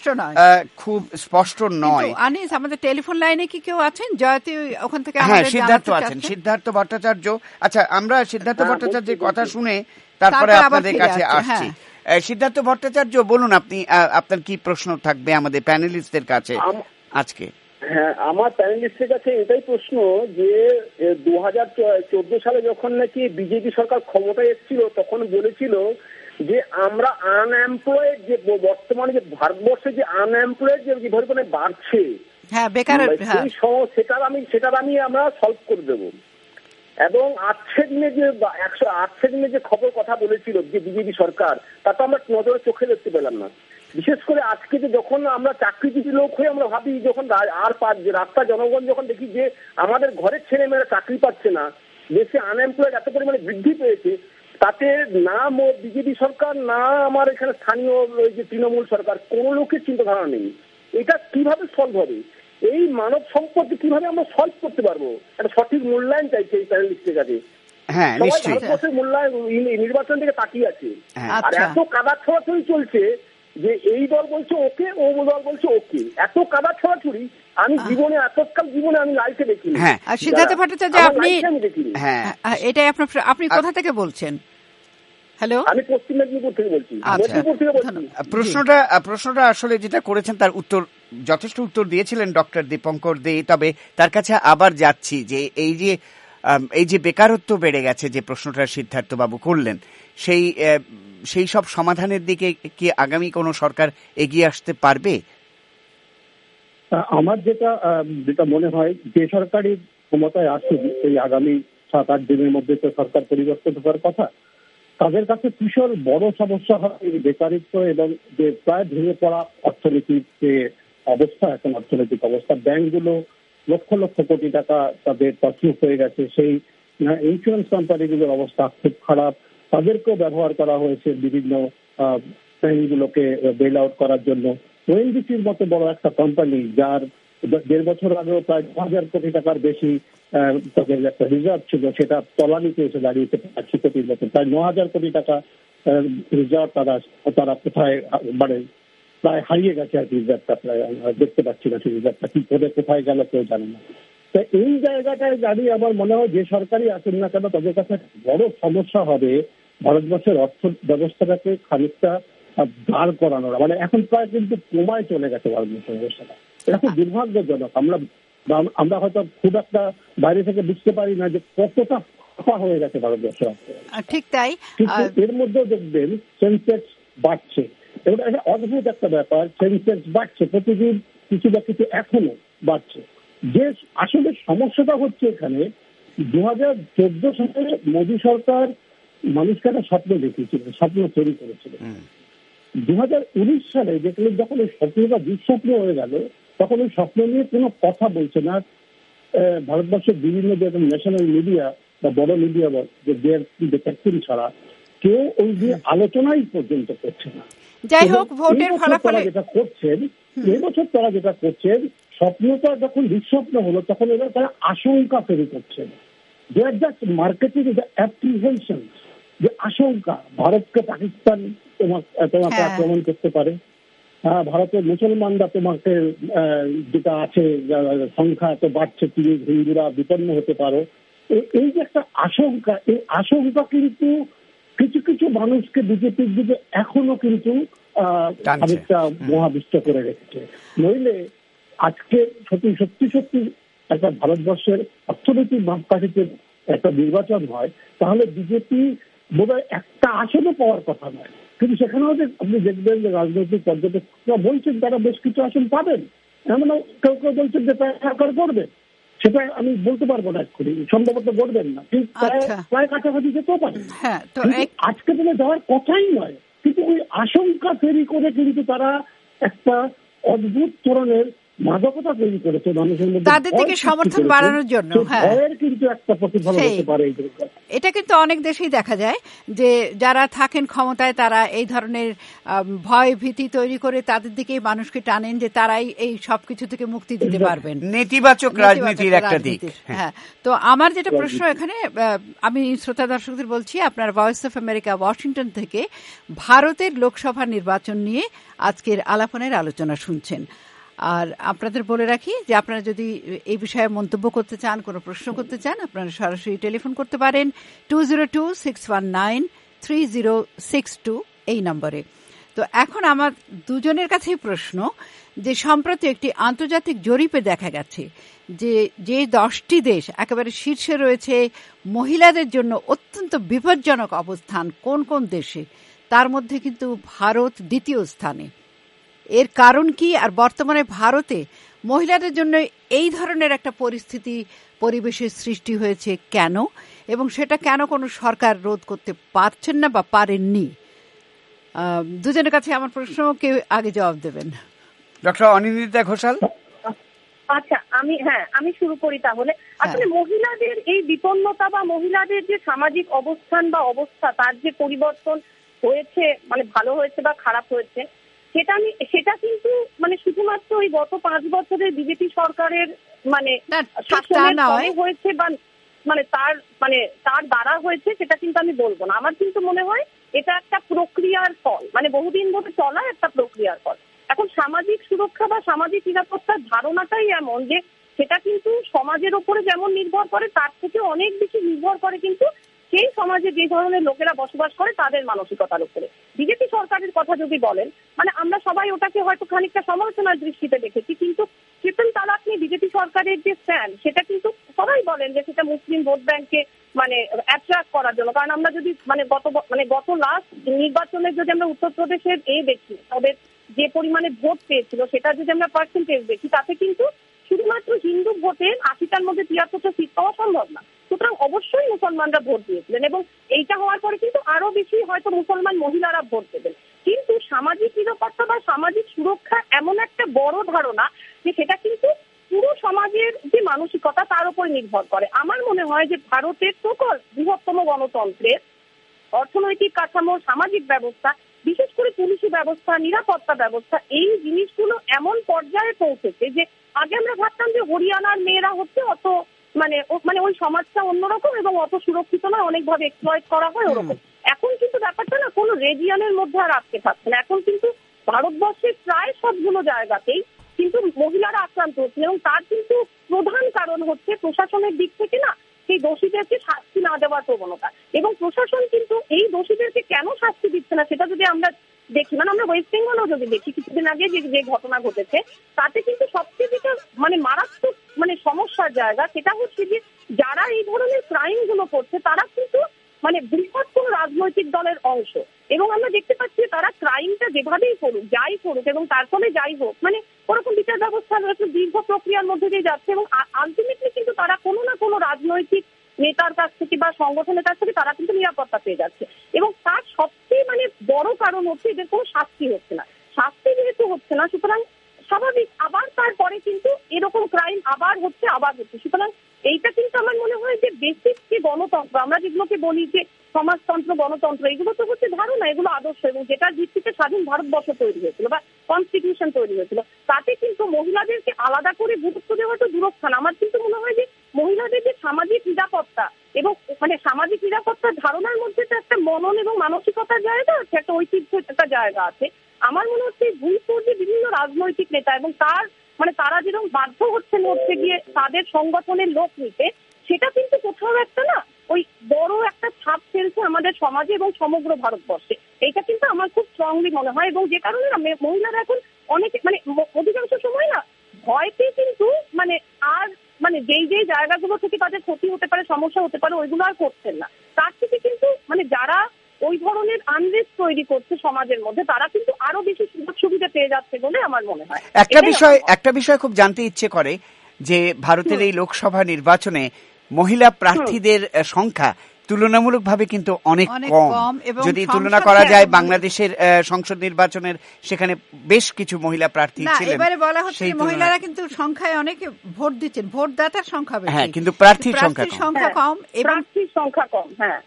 খুব স্পষ্ট নয়। আনিস, আমাদের টেলিফোন লাইনে কি কেউ আছেন? জয়তী ওখান থেকে? হ্যাঁ, সিদ্ধার্থ আছেন, সিদ্ধার্থ ভট্টাচার্য। আচ্ছা, আমরা সিদ্ধার্থ ভট্টাচার্যের কথা শুনে তারপরে আপনাদের কাছে আসছি। সিদ্ধার্থ ভট্টাচার্য, বলুন আপনি আপনার কি প্রশ্ন থাকবে আমাদের প্যানেলিস্টদের কাছে আজকে? হ্যাঁ, আমার প্যানেলিস্টের কাছে এটাই প্রশ্ন যে দু হাজার চোদ্দ সালে যখন নাকি বিজেপি সরকার ক্ষমতায় এসেছিল তখন বলেছিল যে আমরা আনএমপ্লয়েড যে বর্তমানে যে ভারতবর্ষে যে আনএমপ্লয়েড যে যেভাবে বাড়ছে, হ্যাঁ বেকার, সেটার আমি সেটার আমি আমরা সলভ করে দেবো। এবং আটশো দিনে যে একশো আটশো দিনে যে খবর কথা বলেছিল যে বিজেপি সরকার, তা তো আমরা নজরে চোখে দেখতে পেলাম না। বিশেষ করে আজকে যে যখন আমরা চাকরিজীবী লোক হয়ে আমরা ভাবি যখন আর রাস্তা জনগণ যখন দেখি যে আমাদের ঘরের ছেলে মেয়েরা চাকরি পাচ্ছে না, দেশে আনএমপ্লয়েড এত পরিমাণে বৃদ্ধি পেয়েছে, তাতে না বিজেপি সরকার না আমার এখানে স্থানীয় ওই যে তৃণমূল সরকার কোনো লোকের চিন্তাধারা নেই। এটা কিভাবে সলভ হবে? এই মানব সম্পদকে কিভাবে আমরা সলভ করতে পারবো? একটা সঠিক মূল্যায়ন চাইছে এই প্যানেলিস্টের কাছে। হ্যাঁ, নিশ্চয়ই ভারতবর্ষের মূল্যায়ন নির্বাচন থেকে তাকিয়ে আছে, আর এত কাদা ছোড়াছড়ি চলছে যে এই দল বলছে ওকে, ও দল বলছে ওকে, এত কাদা ছড়াছড়ি আমি জীবনে এতকাল জীবনে আমি লাইফে দেখিনি। হ্যাঁ, সিদ্ধার্থ ভট্টাচার্য, আপনি হ্যাঁ এটাই আপনার, আপনি কোথা থেকে বলছেন? হ্যালো, আমি পশ্চিম মেদিনীপুর থেকে বলছি। মেদিনীপুর থেকে বলছি। প্রশ্নটা প্রশ্নটা আসলে যেটা করেছেন তার উত্তর যথেষ্ট উত্তর দিয়েছিলেন ডক্টর দীপঙ্কর দে। তবে তার কাছে আবার যাচ্ছি যে এই যে এই যে বেকারত্ব বেড়ে গেছে, যে প্রশ্নটা সিদ্ধার্থ বাবু করলেন, সেই সেই সব সমাধানের দিকে কি আগামী কোনো সরকার এগিয়ে আসতে পারবে? আমার যেটা যেটা মনে হয়, যে সরকারি ক্ষমতায় আসুন এই আগামী সাত আট দিনের মধ্যে তো সরকার পরিবর্তন হওয়ার কথা, তাদের কাছে কিশোর বড় সমস্যা হয় এই বেকারিত্ব এবং যে প্রায় ভেঙে পড়া অর্থনীতির যে অবস্থা, এখন অর্থনৈতিক অবস্থা, ব্যাংকগুলো লক্ষ লক্ষ কোটি টাকা তাদের তছরূপ হয়ে গেছে, সেই ইন্স্যুরেন্স কোম্পানিগুলোর অবস্থা খুব খারাপ, তাদেরকেও ব্যবহার করা হয়েছে বিভিন্ন ব্যাংকগুলোকে বেল আউট করার জন্য। ওএনজিসির মতো বড় একটা কোম্পানি, যার দেড় বছর আগেও প্রায় দু হাজার কোটি টাকার বেশি তাদের একটা রিজার্ভ ছিল, সেটা তলানিতে এসে দাঁড়িয়েছে আশি কোটির মতো, প্রায় ন হাজার কোটি টাকা রিজার্ভ তারা তারা কোথায় মানে প্রায় হারিয়ে গেছে আর কি রিজার্ভটা, প্রায় আমরা দেখতে পাচ্ছি না সেই রিজার্ভটা কি করে কোথায় গেল কেউ জানে না। তো এই জায়গাটায় দাঁড়িয়ে আমার মনে হয় যে সরকারই আসেন না কেন তাদের কাছে বড় সমস্যা হবে ভারতবর্ষের অর্থ ব্যবস্থাটাকে খানিকটা দাঁড় করানোর। মানে এখন প্রায় কিন্তু কমায় চলে গেছে ভারতবর্ষের ব্যবস্থাটা, এটা খুব দুর্ভাগ্যজনক। আমরা আমরা হয়তো খুব একটা বাইরে থেকে বুঝতে পারি না যে কতটা ফাঁপা হয়ে গেছে ভারতবর্ষ। ঠিক তাই, কিন্তু এর মধ্যেও দেখবেন সেন্সেক্স বাড়ছে, এটা একটা অদ্ভুত একটা ব্যাপার। সেন্সেক্স বাড়ছে প্রতিদিন, কিছু বা কিছু এখনো বাড়ছে। যে আসলে সমস্যাটা হচ্ছে এখানে, দু হাজার চোদ্দ সালে মোদী সরকার মানুষকে একটা স্বপ্ন দেখিয়েছিল, স্বপ্ন তৈরি করেছিল। দু হাজার উনিশ সালে দেখলেন যখন ওই স্বপ্নটা দুঃস্বপ্ন হয়ে গেল, তখন ওই স্বপ্ন নিয়ে কোনো কথা বলছে না ভারতবর্ষের বিভিন্ন যে ন্যাশনাল মিডিয়া বা বড় মিডিয়া যে ছাড়া কেউ ওই দিয়ে আলোচনাই পর্যন্ত করছে না। যাই হোক, ভোটের ফলাফলে যেটা করছেন, এবছর তারা যেটা করছেন, স্বপ্নটা যখন দুঃস্বপ্ন হলো তখন এবার তারা আশঙ্কা তৈরি করছেন। They are just marketing the apprehension, যে আশঙ্কা ভারতকে পাকিস্তান তোমাকে আক্রমণ করতে পারে, ভারতের মুসলমানরা তোমাকে যেটা আছে সংখ্যা এত বাড়ছে, তুমি হিন্দুরা বিপন্ন হতে পারো, এই যে একটা আশঙ্কা, এই আশঙ্কা কিন্তু কিছু কিছু মানুষকে বিজেপির দিকে এখনো কিন্তু অনেকটা মহাবিষ্ট করে রেখেছে। নইলে আজকে সত্যি সত্যি সত্যি একটা ভারতবর্ষের অর্থনৈতিক মাপকাঠিতে একটা নির্বাচন হয়, তাহলে বিজেপি বোধহয় একটা আসনও পাওয়ার কথা নয়। কিন্তু সেখানেও যে আপনি দেখবেন যে রাজনৈতিক পর্যবেক্ষকরা বলছেন তারা বেশ কিছু আসন পাবেন, এমনও কেউ কেউ বলছেন যে তারা সরকার করবে, সেটা আমি বলতে পারবো না, এক্ষুনি সম্ভবত করবেন না, কিন্তু প্রায় কাছাকাছি যেতেও পারে। আজকে দিনে যাওয়ার কথাই নয়, কিন্তু ওই আশঙ্কা তৈরি করে কিন্তু তারা একটা অদ্ভুত ধরনের মাদকতা তৈরি করেছে মানুষের মধ্যে, তাদের থেকে সমর্থন বাড়ানোর জন্য। ভয়ের কিন্তু একটা প্রতিফলন হতে পারে। এটা কিন্তু অনেক দেশেই দেখা যায় যে যারা থাকেন ক্ষমতায় তারা এই ধরনের ভয় ভীতি তৈরি করে তাদের দিকে মানুষকে টানেন যে তারাই এই সবকিছু থেকে মুক্তি দিতে পারবেন, নেতিবাচক রাজনীতির একটা দিক। হ্যাঁ, তো আমার যেটা প্রশ্ন এখানে, আমি শ্রোতা দর্শকদের বলছি, আপনার ভয়েস অফ আমেরিকা ওয়াশিংটন থেকে ভারতের লোকসভা নির্বাচন নিয়ে আজকের আলাপনের আলোচনা শুনছেন। আর আপনাদের বলে রাখি যে আপনারা যদি এই বিষয়ে মন্তব্য করতে চান, কোনো প্রশ্ন করতে চান, আপনারা সরাসরি টেলিফোন করতে পারেন two zero two six one nine three zero six two এই নম্বরে। তো এখন আমার দুজনের কাছেই প্রশ্ন যে সম্প্রতি একটি আন্তর্জাতিক জরিপে দেখা গেছে যে যে দশটি দেশ একেবারে শীর্ষে রয়েছে মহিলাদের জন্য অত্যন্ত বিপজ্জনক অবস্থান কোন কোন দেশে, তার মধ্যে কিন্তু ভারত দ্বিতীয় স্থানে। এর কারণ কি, আর বর্তমানে ভারতে মহিলাদের জন্য এই ধরনের একটা পরিস্থিতি পরিবেশের সৃষ্টি হয়েছে কেন, এবং সেটা কেন কোনো সরকার রোধ করতে পারছেন না বা পারেননি? দুজনের কাছে আমার প্রশ্ন, কেউ আগে জবাব দেবেন? ডক্টর অনিন্দিতা ঘোষাল। আচ্ছা, আমি হ্যাঁ আমি শুরু করি তাহলে। আসলে মহিলাদের এই বিপন্নতা বা মহিলাদের যে সামাজিক অবস্থান বা অবস্থা, তার যে পরিবর্তন হয়েছে, মানে ভালো হয়েছে বা খারাপ হয়েছে, সেটা আমি সেটা কিন্তু মানে শুধুমাত্র ওই গত পাঁচ বছরের বিজেপি সরকারের মানে শাসনের ফলে হয়েছে বা মানে তার মানে তার দ্বারা হয়েছে, সেটা কিন্তু আমি বলবো না। আমার কিন্তু মনে হয় এটা একটা প্রক্রিয়ার ফল, মানে বহুদিন ধরে চলা একটা প্রক্রিয়ার ফল। এখন সামাজিক সুরক্ষা বা সামাজিক নিরাপত্তার ধারণাটাই এমন যে সেটা কিন্তু সমাজের উপরে যেমন নির্ভর করে তার থেকে অনেক বেশি নির্ভর করে কিন্তু সেই সমাজে যে ধরনের লোকেরা বসবাস করে তাদের মানসিকতার উপরে। বিজেপি সরকারের কথা যদি বলেন, মানে আমরা সবাই ওটাকে হয়তো খানিকটা সমালোচনার দৃষ্টিতে দেখেছি, কিন্তু ট্রিপল তালাক নিয়ে বিজেপি সরকারের যে স্ট্যান্ড সেটা কিন্তু সবাই বলেন যে সেটা মুসলিম ভোট ব্যাংককে মানে অ্যাট্রাক্ট করার জন্য। কারণ আমরা যদি মানে গত মানে গত লাস্ট নির্বাচনের যদি আমরা উত্তরপ্রদেশের এ দেখি, তবে যে পরিমাণে ভোট পেয়েছিল সেটা যদি আমরা পার্সেন্টেজ দেখি, তাতে কিন্তু শুধুমাত্র হিন্দু ভোটে আশিটার মধ্যে তিয়াত্তরটা সিট পাওয়া সম্ভব না। সুতরাং অবশ্যই মুসলমানরা ভোট দিয়েছিলেন এবং এইটা হওয়ার পরে কিন্তু আরো বেশি হয়তো মুসলমান মহিলারা ভোট দেবেন। কিন্তু সামাজিক নিরাপত্তা বা সামাজিক সুরক্ষা এমন একটা বড় ধারণা যে সেটা কিন্তু পুরো সমাজের যে মানসিকতা তার উপর নির্ভর করে। আমার মনে হয় যে ভারতের সকল বৃহত্তম গণতন্ত্রের অর্থনৈতিক কাঠামো, সামাজিক ব্যবস্থা, বিশেষ করে পুলিশি ব্যবস্থা, নিরাপত্তা ব্যবস্থা, এই জিনিসগুলো এমন পর্যায়ে পৌঁছেছে যে আগে আমরা ভাবতাম যে হরিয়ানার মেয়েরা হচ্ছে অত মানে মানে ওই সমাজটা অন্যরকম এবং অত সুরক্ষিত নয়, অনেকভাবে এক্সপ্লয়েট করা হয় ওরকম। এখন কিন্তু ব্যাপারটা না কোনো রেজিয়নের মধ্যে আর আটকে থাকছে না। এখন কিন্তু ভারতবর্ষের প্রায় সবগুলো জায়গাতেই কিন্তু মহিলারা আক্রান্ত হচ্ছে এবং তার কিন্তু প্রধান কারণ হচ্ছে প্রশাসনের দিক থেকে না সেই দোষীদেরকে শাস্তি না দেওয়ার প্রবণতা। এবং প্রশাসন কিন্তু এই দোষীদেরকে কেন শাস্তি দিচ্ছে না সেটা যদি আমরা দেখি, মানে আমরা ওয়েস্ট বেঙ্গলও যদি দেখি কিছুদিন আগে যে যে ঘটনা ঘটেছে, তাতে কিন্তু সবচেয়ে যেটা মানে মারাত্মক মানে সমস্যার জায়গা সেটা হচ্ছে যে যারা এই ধরনের ক্রাইম গুলো করছে তারা কিন্তু মানে বৃহৎ কোন রাজনৈতিক দলের অংশ। এবং আমরা দেখতে পাচ্ছি তারা ক্রাইমটা যেভাবেই করুক, যাই করুক এবং তার ফলে যাই হোক, মানে ওরকম বিচার ব্যবস্থার একটা দীর্ঘ প্রক্রিয়ার মধ্যে দিয়ে যাচ্ছে এবং আলটিমেটলি কিন্তু তারা কোনো না কোনো রাজনৈতিক নেতার কাছ থেকে বা সংগঠনের কাছ থেকে তারা কিন্তু নিরাপত্তা পেয়ে যাচ্ছে। এবং তার সবচেয়ে মানে বড় কারণ হচ্ছে এদের কোনো শাস্তি হচ্ছে না। শাস্তি যেহেতু হচ্ছে না, সুতরাং স্বাভাবিক আবার তারপরে কিন্তু এরকম ক্রাইম আবার হচ্ছে আবার হচ্ছে। সুতরাং এইটা কিন্তু আমার মনে হয় যে বেসিক যে গণতন্ত্র, আমরা যেগুলোকে বলি যে সমাজতন্ত্র, গণতন্ত্র, এগুলো তো হচ্ছে ধারণা, এগুলো আদর্শ এবং যেটার ভিত্তিতে স্বাধীন ভারতবর্ষ তৈরি হয়েছিল বা কনস্টিটিউশন তৈরি হয়েছিল, তাতে কিন্তু মহিলাদেরকে আলাদা করে গুরুত্ব দেওয়া তো দূরস্থান। আমার কিন্তু মনে হয় যে মহিলাদের যে সামাজিক নিরাপত্তা এবং মানে সামাজিক নিরাপত্তার ধারণার মধ্যে তো একটা মনন এবং মানসিকতার জায়গা আছে, একটা ঐতিহ্যের একটা জায়গা আছে। আমার মনে হচ্ছে ভুলপুর যে বিভিন্ন রাজনৈতিক নেতা এবং তার মানে তারা যেরকম বাধ্য হচ্ছেন হচ্ছে গিয়ে তাদের সংগঠনের লোক নিতে, সেটা কিন্তু কোথাও একটা না ওই বড় একটা ছাপ ফেলছে আমাদের সমাজে এবং সমগ্র ভারতবর্ষে। এইটা কিন্তু আমার খুব স্ট্রংলি মনে হয় এবং যে কারণে না মহিলারা এখন অনেক মানে অধিকাংশ সময় না ভয় পেয়ে কিন্তু মানে আর মানে যেই যেই জায়গাগুলো থেকে তাদের ক্ষতি হতে পারে, সমস্যা হতে পারে, ওইগুলো আর করছেন না। তার থেকে কিন্তু মানে যারা ওই ধরনের আনরেস্ট তৈরি করছে সমাজের মধ্যে, তারা কিন্তু আরো বেশি সুযোগ সুবিধা পেয়ে যাচ্ছে বলে আমার মনে হয়। একটা বিষয় একটা বিষয় খুব জানতে ইচ্ছে করে যে ভারতের এই লোকসভা নির্বাচনে মহিলা প্রার্থীদের সংখ্যা তুলনামূলকভাবে কিন্তু অনেক কম। যদি তুলনা করা যায় বাংলাদেশের সংসদ নির্বাচনের, সেখানে বেশ কিছু মহিলা প্রার্থী ছিলেন। এবারে বলা হচ্ছে মহিলারা কিন্তু সংখ্যায় অনেক ভোট দিচ্ছেন, ভোটদাতার সংখ্যা বেশি, হ্যাঁ, কিন্তু প্রার্থীর সংখ্যা কম এবং প্রার্থীর সংখ্যা কম। হ্যাঁ,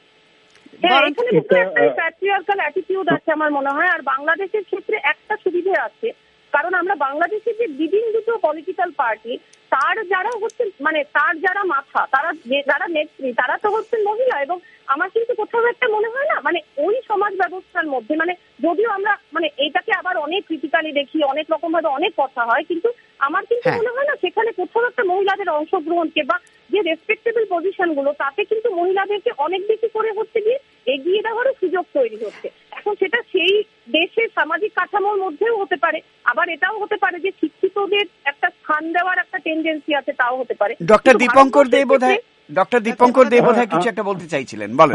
এখানে একটা প্যাট্রিয়ার্কাল অ্যাটিটিউড আছে আমার মনে হয়। আর বাংলাদেশের ক্ষেত্রে একটা সুবিধা আছে, কারণ আমরা বাংলাদেশের যে বিভিন্ন দুটো পলিটিক্যাল পার্টি, তার যারা হচ্ছে মানে তার যারা মাথা, তারা যারা নেত্রী, তারা তো হচ্ছে মহিলা। এবং আমার কিন্তু কোথাও একটা মনে হয় না মানে ওই সমাজ ব্যবস্থার মধ্যে, মানে যদিও আমরা মানে এটাকে আবার অনেক ক্রিটিক্যালি দেখি, অনেক রকম ভাবে অনেক কথা হয়, কিন্তু আমার কিন্তু মনে হয় না সেখানে কোথাও একটা মহিলাদের অংশগ্রহণকে বা যে রেসপেক্টেবল পজিশন গুলো, তাতে কিন্তু মহিলাদেরকে অনেক বেশি করে হচ্ছে গিয়ে এগিয়ে দেওয়ারও সুযোগ তৈরি হচ্ছে। এখন সেটা সেই দেশের সামাজিক কাঠামোর মধ্যেও হতে পারে, আবার এটাও হতে পারে যে শিক্ষিতদের একটা স্থান দেওয়ার একটা টেন্ডেন্সি আছে, তাও হতে পারে। ডক্টর দীপঙ্কর দে বোধহয় ডক্টর দীপঙ্কর দে বোধহয় কিছু একটা বলতে চাইছিলেন, বলেন।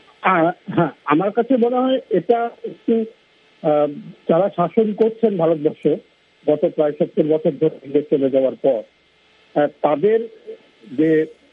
হ্যাঁ, আমার কাছে মনে হয় এটা একটু যারা শাসন করছেন ভারতবর্ষে গত প্রায় সত্তর বছর ধরে চলে যাওয়ার পর, তাদের যে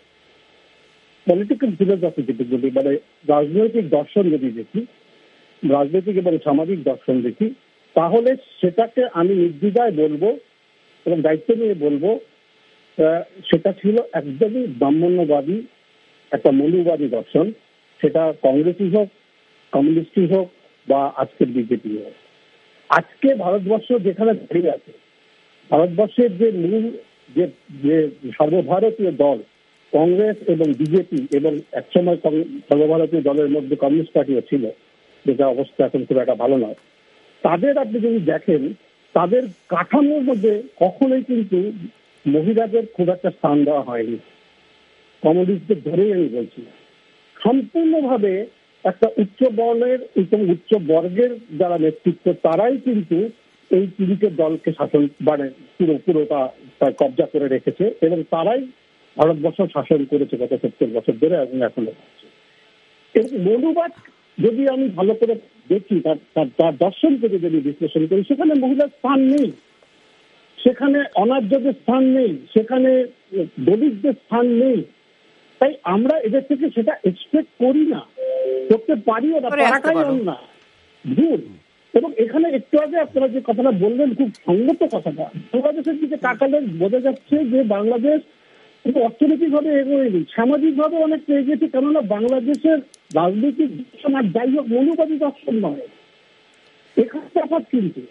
পলিটিক্যাল ফিলোসফি যদি বলি, মানে রাজনৈতিক দর্শন যদি দেখি, রাজনৈতিক এবং সামাজিক দর্শন দেখি, তাহলে সেটাকে আমি নির্দ্বিধায় বলবো এবং দায়িত্ব নিয়ে বলবো সেটা ছিল একদমই ব্রাহ্মণ্যবাদী একটা মৌলবাদী দর্শন। সেটা কংগ্রেসই হোক, কমিউনিস্টই হোক বা আজকের বিজেপি হোক। আজকে ভারতবর্ষ যেখানে দাঁড়িয়ে আছে, ভারতবর্ষের যে মূল যে যে সর্বভারতীয় দল কংগ্রেস এবং বিজেপি, এবং একসময় সর্বভারতীয় দলের মধ্যে কমিউনিস্ট পার্টিও ছিল, যেটা অবস্থা এখন খুব একটা ভালো নয়, তাদের আপনি যদি দেখেন তাদের কাঠামোর মধ্যে কখনোই কিন্তু মহিলাদের খুব একটা স্থান দেওয়া হয়নি। কমিউনিস্টদের ধরেই আমি বলছি, সম্পূর্ণভাবে একটা উচ্চ বর্ণের এবং উচ্চ বর্গের যারা নেতৃত্ব তারাই কিন্তু এই তিনটে দলকে শাসন মানে পুরো পুরোটা কবজা করে রেখেছে এবং তারাই ভারতবর্ষ শাসন করেছে গত সত্তর বছর ধরে এবং এখনো। এবং মনুবাদ যদি আমি ভালো করে দেখি, তার তার দর্শনকে যদি আমি বিশ্লেষণ করি, সেখানে মহিলার স্থান নেই, সেখানে অনার্যদের স্থান নেই, সেখানে দলিতদের স্থান নেই। তাই আমরা এদের থেকে সেটা এক্সপেক্ট করি না, করতে পারিও না, পারাটাই না, ভুল। এবং এখানে একটু আগে আপনারা যে কথাটা বললেন, খুব সঙ্গত কথাটা, বাংলাদেশের দিকে তাকালে বোঝা যাচ্ছে যে বাংলাদেশ কিন্তু অর্থনৈতিক ভাবে এগোয়নি, সামাজিক ভাবে অনেক এগিয়েছে। কেননা বাংলাদেশের রাজনৈতিক দর্শন আর যাই হোক মৌলবাদী দর্শন নয়, এখানে তফাৎ কিন্তু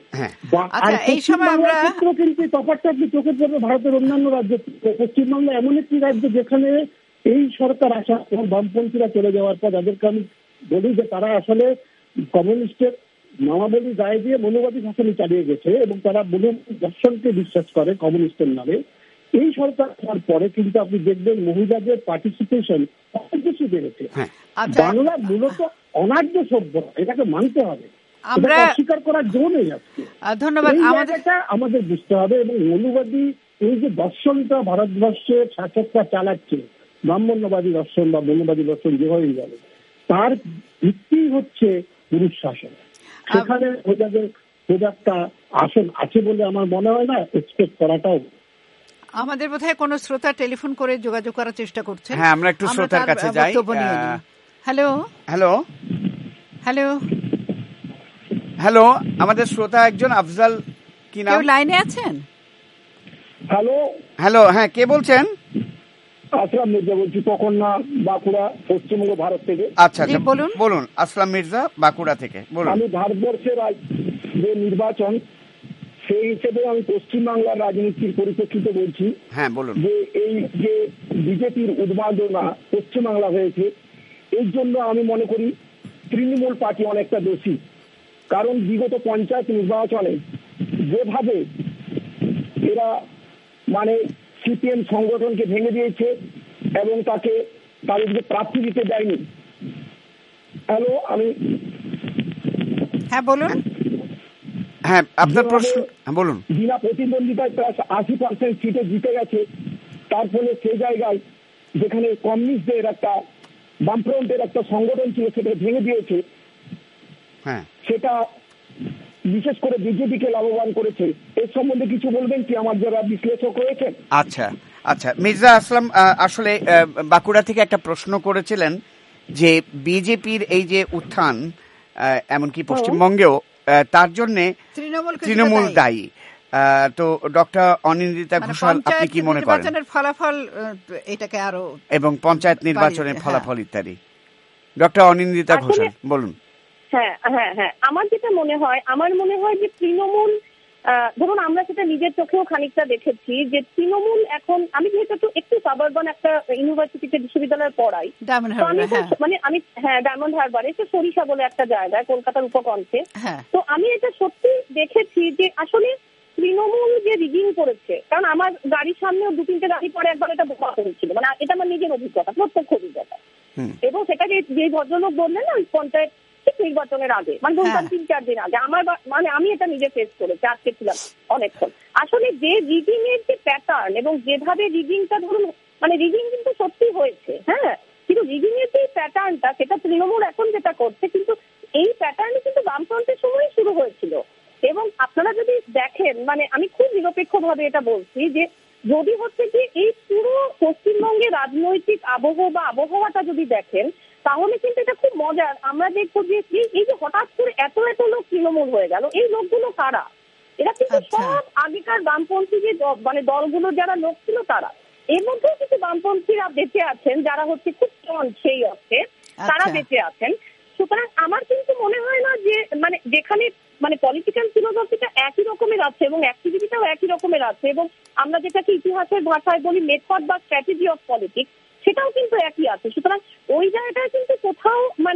কিন্তু তফাৎটা আপনি চোখে পড়বে ভারতের অন্যান্য রাজ্য। পশ্চিমবঙ্গ এমন একটি রাজ্য যেখানে এই সরকার আসা এবং বামপন্থীরা চলে যাওয়ার পর যাদেরকে আমি বলি যে তারা আসলে কমিউনিস্টের নামাবলী গায়ে দিয়ে মৌলবাদী শাসন চালিয়ে গেছে এবং তারা মৌলবাদী দর্শনকে বিশ্বাস করে কমিউনিস্টের নামে। এই সরকার হওয়ার পরে কিন্তু আপনি দেখবেন মহিলাদের পার্টিসিপেশন অনেক বেশি বেড়েছে। বাংলা মূলত অনার্য সভ্য, এটাকে মানতে হবে, আমরা অস্বীকার করার জো নেই আজকে। ধন্যবাদ। আমাদের বুঝতে হবে এবং মৌলবাদী এই যে দর্শনটা ভারতবর্ষের শাসকরা চালাচ্ছে, ব্রাহ্মণ্যবাদী দর্শন বা মৌলবাদী দর্শন যেভাবেই বলে, তার ভিত্তি হচ্ছে পুরুষ শাসন। সেখানে ওদের খুব একটা আসন আছে বলে আমার মনে হয় না এক্সপেক্ট করাটাও। আমাদের বোধহয় কোন শ্রোতা টেলিফোন করে যোগাযোগ করার চেষ্টা করছে। হ্যাঁ, আমরা একটু শ্রোতার কাছে যাই। হ্যালো হ্যালো হ্যালো হ্যালো আমাদের শ্রোতা একজন আফজাল, কি নাম, লাইনে আছেন? হ্যালো হ্যালো হ্যাঁ, কে বলছেন? আসলাম মির্জা বলছি, কখন না বাঁকুড়া, পশ্চিমবঙ্গ, ভারত থেকে। আচ্ছা বলুন বলুন আসলাম মির্জা, বাঁকুড়া থেকে বলুন। আমি ভারতবর্ষের যে নির্বাচন সেই হিসেবে আমি পশ্চিমবাংলার রাজনীতির পরিপ্রেক্ষিতে বলছি। হ্যাঁ বলুন। যে এই যে বিজেপির উন্মাদনা পশ্চিমবাংলা হয়েছে, এর জন্য আমি মনে করি তৃণমূল পার্টি অনেকটা দোষী। কারণ বিগত পঞ্চায়েত নির্বাচনে যেভাবে এরা মানে সিপিএম সংগঠনকে ভেঙে দিয়েছে এবং তাকে তাদেরকে প্রার্থী দিতে দেয়নি। হ্যালো আমি হ্যাঁ বলুন। হ্যাঁ আপনার প্রশ্ন বলুন। বিনা প্রতিদ্বন্দ্বিতায় প্রায় আশি পার্সেন্ট সিটে জিতে গেছে, তার ফলে সেই জায়গায় যেখানে কমিউনিস্টদের একটা বামফ্রন্টের একটা সংগঠন ছিল সেটা ভেঙে দিয়েছে। হ্যাঁ, সেটা বিশেষ করে বিজেপিকে লাভবান করেছে। এর সম্বন্ধে কিছু বলবেন কি আমার যারা বিশ্লেষক রয়েছেন? আচ্ছা আচ্ছা মির্জা আসলাম আসলে বাঁকুড়া থেকে একটা প্রশ্ন করেছিলেন যে বিজেপির এই যে উত্থান এমনকি পশ্চিমবঙ্গেও তার জন্যে তৃণমূল দায়ী। তো ডক্টর অনিন্দিতা ঘোষাল আপনি কি মনে করেন? ফলাফল এটাকে আরো এবং পঞ্চায়েত নির্বাচনের ফলাফল ইত্যাদি। ডক্টর অনিন্দিতা ঘোষাল বলুন। হ্যাঁ হ্যাঁ হ্যাঁ আমার যেটা মনে হয়, আমার মনে হয় যে তৃণমূল, ধরুন আমরা সেটা নিজের চোখেও খানিকটা দেখেছি যে তৃণমূল এখন, আমি যেহেতু একটু সাবারবান একটা ইউনিভার্সিটিতে বিশ্ববিদ্যালয়ে পড়াই, মানে আমি হ্যাঁ ডায়মন্ড হারবারে, সে সরিষা বলে একটা জায়গায় কলকাতার উপকণ্ঠে। তো আমি এটা সত্যি দেখেছি যে আসলে তৃণমূল যে রিগিং করেছে, কারণ আমার গাড়ির সামনেও দু তিনটে গাড়ি পরে একবার এটা বোমা করেছিল, মানে এটা আমার নিজের অভিজ্ঞতা, প্রত্যক্ষ অভিজ্ঞতা। এবং সেটাকে যে ভদ্রলোক বললেন না পঞ্চায়েত নির্বাচনের আগে, মানে ধরুন তিন চার দিন আগে, আমার মানে আমি এটা নিজে ফেস করেছি, আজকে ছিলাম অনেকক্ষণ। আসলে যে রিগিং এর যে প্যাটার্ন এবং যেভাবে রিগিংটা, ধরুন মানে রিগিং কিন্তু সত্যি হয়েছে, হ্যাঁ, কিন্তু রিগিং এর যে প্যাটার্নটা সেটা তৃণমূল এখন যেটা করছে, কিন্তু এই প্যাটার্নই কিন্তু বামফ্রন্টের সময়ই শুরু হয়েছিল। এবং আপনারা যদি দেখেন, মানে আমি খুব নিরপেক্ষ ভাবে এটা বলছি যে যদি হচ্ছে যে এই পুরো পশ্চিমবঙ্গের রাজনৈতিক আবহ বা আবহাওয়াটা যদি দেখেন, তাহলে কিন্তু এটা খুব মজার। আমরা দেখবো যে এই যে হঠাৎ করে এত এত লোক তৃণমূল হয়ে গেল, এই লোকগুলো কারা? এরা কিন্তু সব আগেকার বামপন্থী যে মানে দলগুলো যারা লোক ছিল তারা। এর মধ্যেও কিন্তু বামপন্থীরা বেঁচে আছেন, যারা হচ্ছে খুব স্ট্রং সেই অর্থে, তারা বেঁচে আছেন। সুতরাং আমার কিন্তু মনে হয় না যে মানে যেখানে মানে পলিটিক্যাল ফিলোসফিটা একই রকমের আছে এবং অ্যাক্টিভিটিটাও একই রকমের আছে, এবং আমরা যেটাকে ইতিহাসের ভাষায় বলি মেথড বা স্ট্র্যাটেজি অফ পলিটিক্স, সেটাও কিন্তু একই আছে। সুতরাং ওই জায়গাটায় কিন্তু কোথাও মানে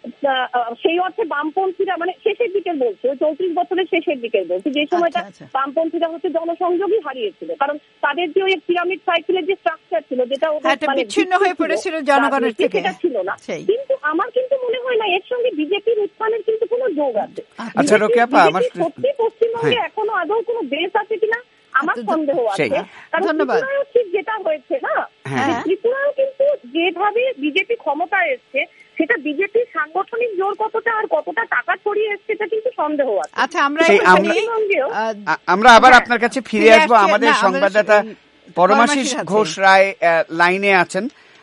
সেই অর্থে বামপন্থীরা মানে শেষের দিকের বলছে, চৌত্রিশ বছরের শেষের দিকের বলছে, যে সময়টা বামপন্থীরা হচ্ছে জনসংযোগই হারিয়েছিল, কারণ তাদের যে ওই পিরামিড সাইকেলের যে স্ট্রাকচার ছিল যেটা ওদের বিচ্ছিন্ন হয়ে পড়েছিল জনগণের থেকে, সেটা ছিল না। কিন্তু আমার কিন্তু মনে হয় না এর সঙ্গে বিজেপির উত্থানের কিন্তু কোনো যোগ আছে। আচ্ছা রোকেয়া আপা, আমার সত্যি পশ্চিমবঙ্গে এখনো আদৌ কোনো দেশ আছে কিনা আমার সন্দেহ আছে। কারণ ত্রিপুরায়ও ঠিক যেটা হয়েছে না, ত্রিপুরাও কিন্তু যেভাবে বিজেপি ক্ষমতায় এসছে সেটা বিজেপির সাংগঠনিক জোর কতটা আর কতটা টাকা ছড়িয়ে এসছে এটা কিন্তু সন্দেহ আছে। আচ্ছা, আমরা আমরা আবার আপনার কাছে ফিরে আসবো। আমাদের সংবাদদাতা পরমাশিস ঘোষ রায় লাইনে আছেন।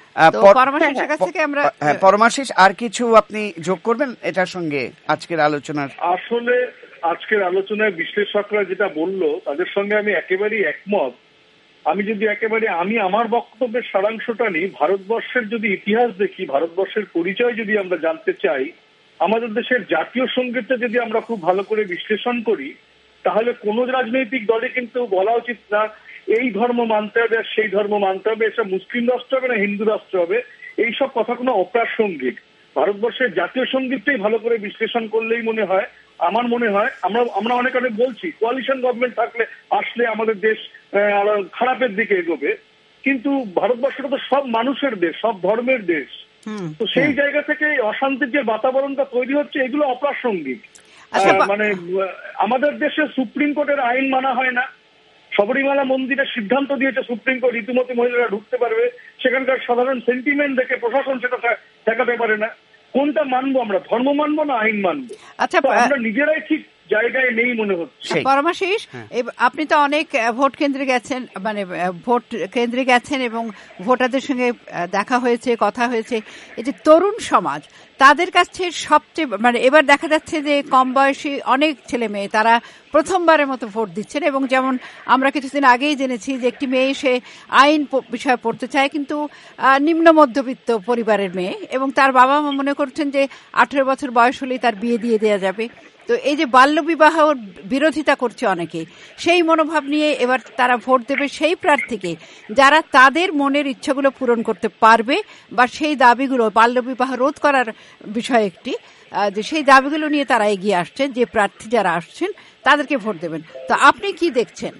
পরমাশিস, আর কিছু আপনি যোগ করবেন এটার সঙ্গে আজকের আলোচনার? আসলে আজকের আলোচনায় বিশ্লেষকরা যেটা বললো তাদের সঙ্গে আমি একেবারেই একমত। আমি যদি একেবারে আমি আমার বক্তব্যের সারাংশটা নিই, ভারতবর্ষের যদি ইতিহাস দেখি, ভারতবর্ষের পরিচয় যদি আমরা জানতে চাই, আমাদের দেশের জাতীয় সঙ্গীতটা যদি আমরা খুব ভালো করে বিশ্লেষণ করি, তাহলে কোন রাজনৈতিক দলে কিন্তু বলা উচিত না এই ধর্ম মানতে হবে আর সেই ধর্ম মানতে হবে, এটা মুসলিম রাষ্ট্র হবে না হিন্দু রাষ্ট্র হবে, এইসব কথা কোনো অপ্রাসঙ্গিক। ভারতবর্ষের জাতীয় সঙ্গীতটাই ভালো করে বিশ্লেষণ করলেই মনে হয়, আমার মনে হয়, আমরা আমরা অনেক অনেক বলছি কোয়ালিশন গভর্নমেন্ট থাকলে আসলে আমাদের দেশ খারাপের দিকে এগোবে, কিন্তু ভারতবর্ষটা তো সব মানুষের দেশ, সব ধর্মের দেশ। তো সেই জায়গা থেকে অশান্তির যে বাতাবরণটা তৈরি হচ্ছে এগুলো অপ্রাসঙ্গিক। মানে আমাদের দেশে সুপ্রিম কোর্টের আইন মানা হয় না, শবরীমালা মন্দিরে সিদ্ধান্ত দিয়েছে সুপ্রিম কোর্ট রীতিমতো মহিলারা ঢুকতে পারবে, সেখানকার সাধারণ সেন্টিমেন্ট দেখে প্রশাসন সেটা ঠেকাতে পারে না। কোনটা মানবো আমরা, ধর্ম মানবো না আইন মানবো? আচ্ছা, আমরা নিজেরাই ঠিক জায়গায় নেই মনে হচ্ছে। পরমাশিস, আপনি তো অনেক ভোট কেন্দ্রে গেছেন, মানে ভোট কেন্দ্রে গেছেন এবং ভোটারদের সঙ্গে দেখা হয়েছে, কথা হয়েছে। এই যে তরুণ সমাজ, তাদের কাছে সবচেয়ে মানে এবার দেখা যাচ্ছে যে কম বয়সী অনেক ছেলে মেয়ে তারা প্রথমবারের মতো ভোট দিচ্ছেন, এবং যেমন আমরা কিছুদিন আগেই জেনেছি যে একটি মেয়ে সে আইন বিষয়ে পড়তে চায়, কিন্তু নিম্ন মধ্যবিত্ত পরিবারের মেয়ে, এবং তার বাবা মা মনে করছেন যে আঠেরো বছর বয়স হলেই তার বিয়ে দিয়ে দেওয়া যাবে। তো এই যে বাল্যবিবাহ বিরোধিতা করছে অনেকে, সেই মনোভাব নিয়ে এবার তারা ভোট দেবে সেই প্রার্থীকে যারা তাদের মনের ইচ্ছাগুলো পূরণ করতে পারবে, বা সেই দাবিগুলো বাল্যবিবাহ রোধ করার বিষয় একটি, যে সেই দাবিগুলো নিয়ে তারা এগিয়ে আসছেন, যে প্রার্থী যারা আসছেন তাদেরকে ভোট দেবেন। তো আপনি কি দেখছেন?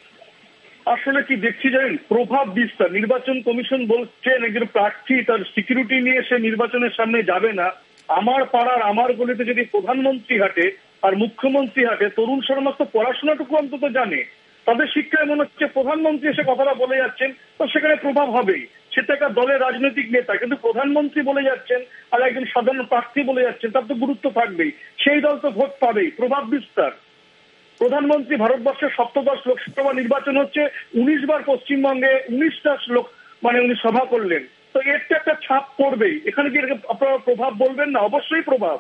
আসলে কি দেখছি জানেন, প্রভাব বিস্তার। নির্বাচন কমিশন বলছেন একজন প্রার্থী তার সিকিউরিটি নিয়ে সে নির্বাচনের সামনে যাবে না। আমার পাড়ার আমার গলিতে যদি প্রধানমন্ত্রী হাঁটে আর মুখ্যমন্ত্রী হাঁটে, তরুণ সমাজ তো পড়াশোনাটুকু অন্তত জানে, তাদের শিক্ষায় মনে হচ্ছে প্রধানমন্ত্রী এসে কথাটা বলে যাচ্ছেন, তো সেখানে প্রভাব হবেই। সেটা একটা দলের রাজনৈতিক নেতা, কিন্তু প্রধানমন্ত্রী বলে যাচ্ছেন আর একজন সাধারণ প্রার্থী বলে যাচ্ছেন, তার তো গুরুত্ব থাকবেই, সেই দল তো ভোট পাবেই। প্রভাব বিস্তার। প্রধানমন্ত্রী ভারতবর্ষের সপ্তদশ লোকসভা নির্বাচন হচ্ছে, উনিশ বার পশ্চিমবঙ্গে উনিশটা লোক মানে উনি সভা করলেন, তো এর তো একটা ছাপ পড়বেই। এখানে কি আপনারা প্রভাব বলবেন না? অবশ্যই প্রভাব।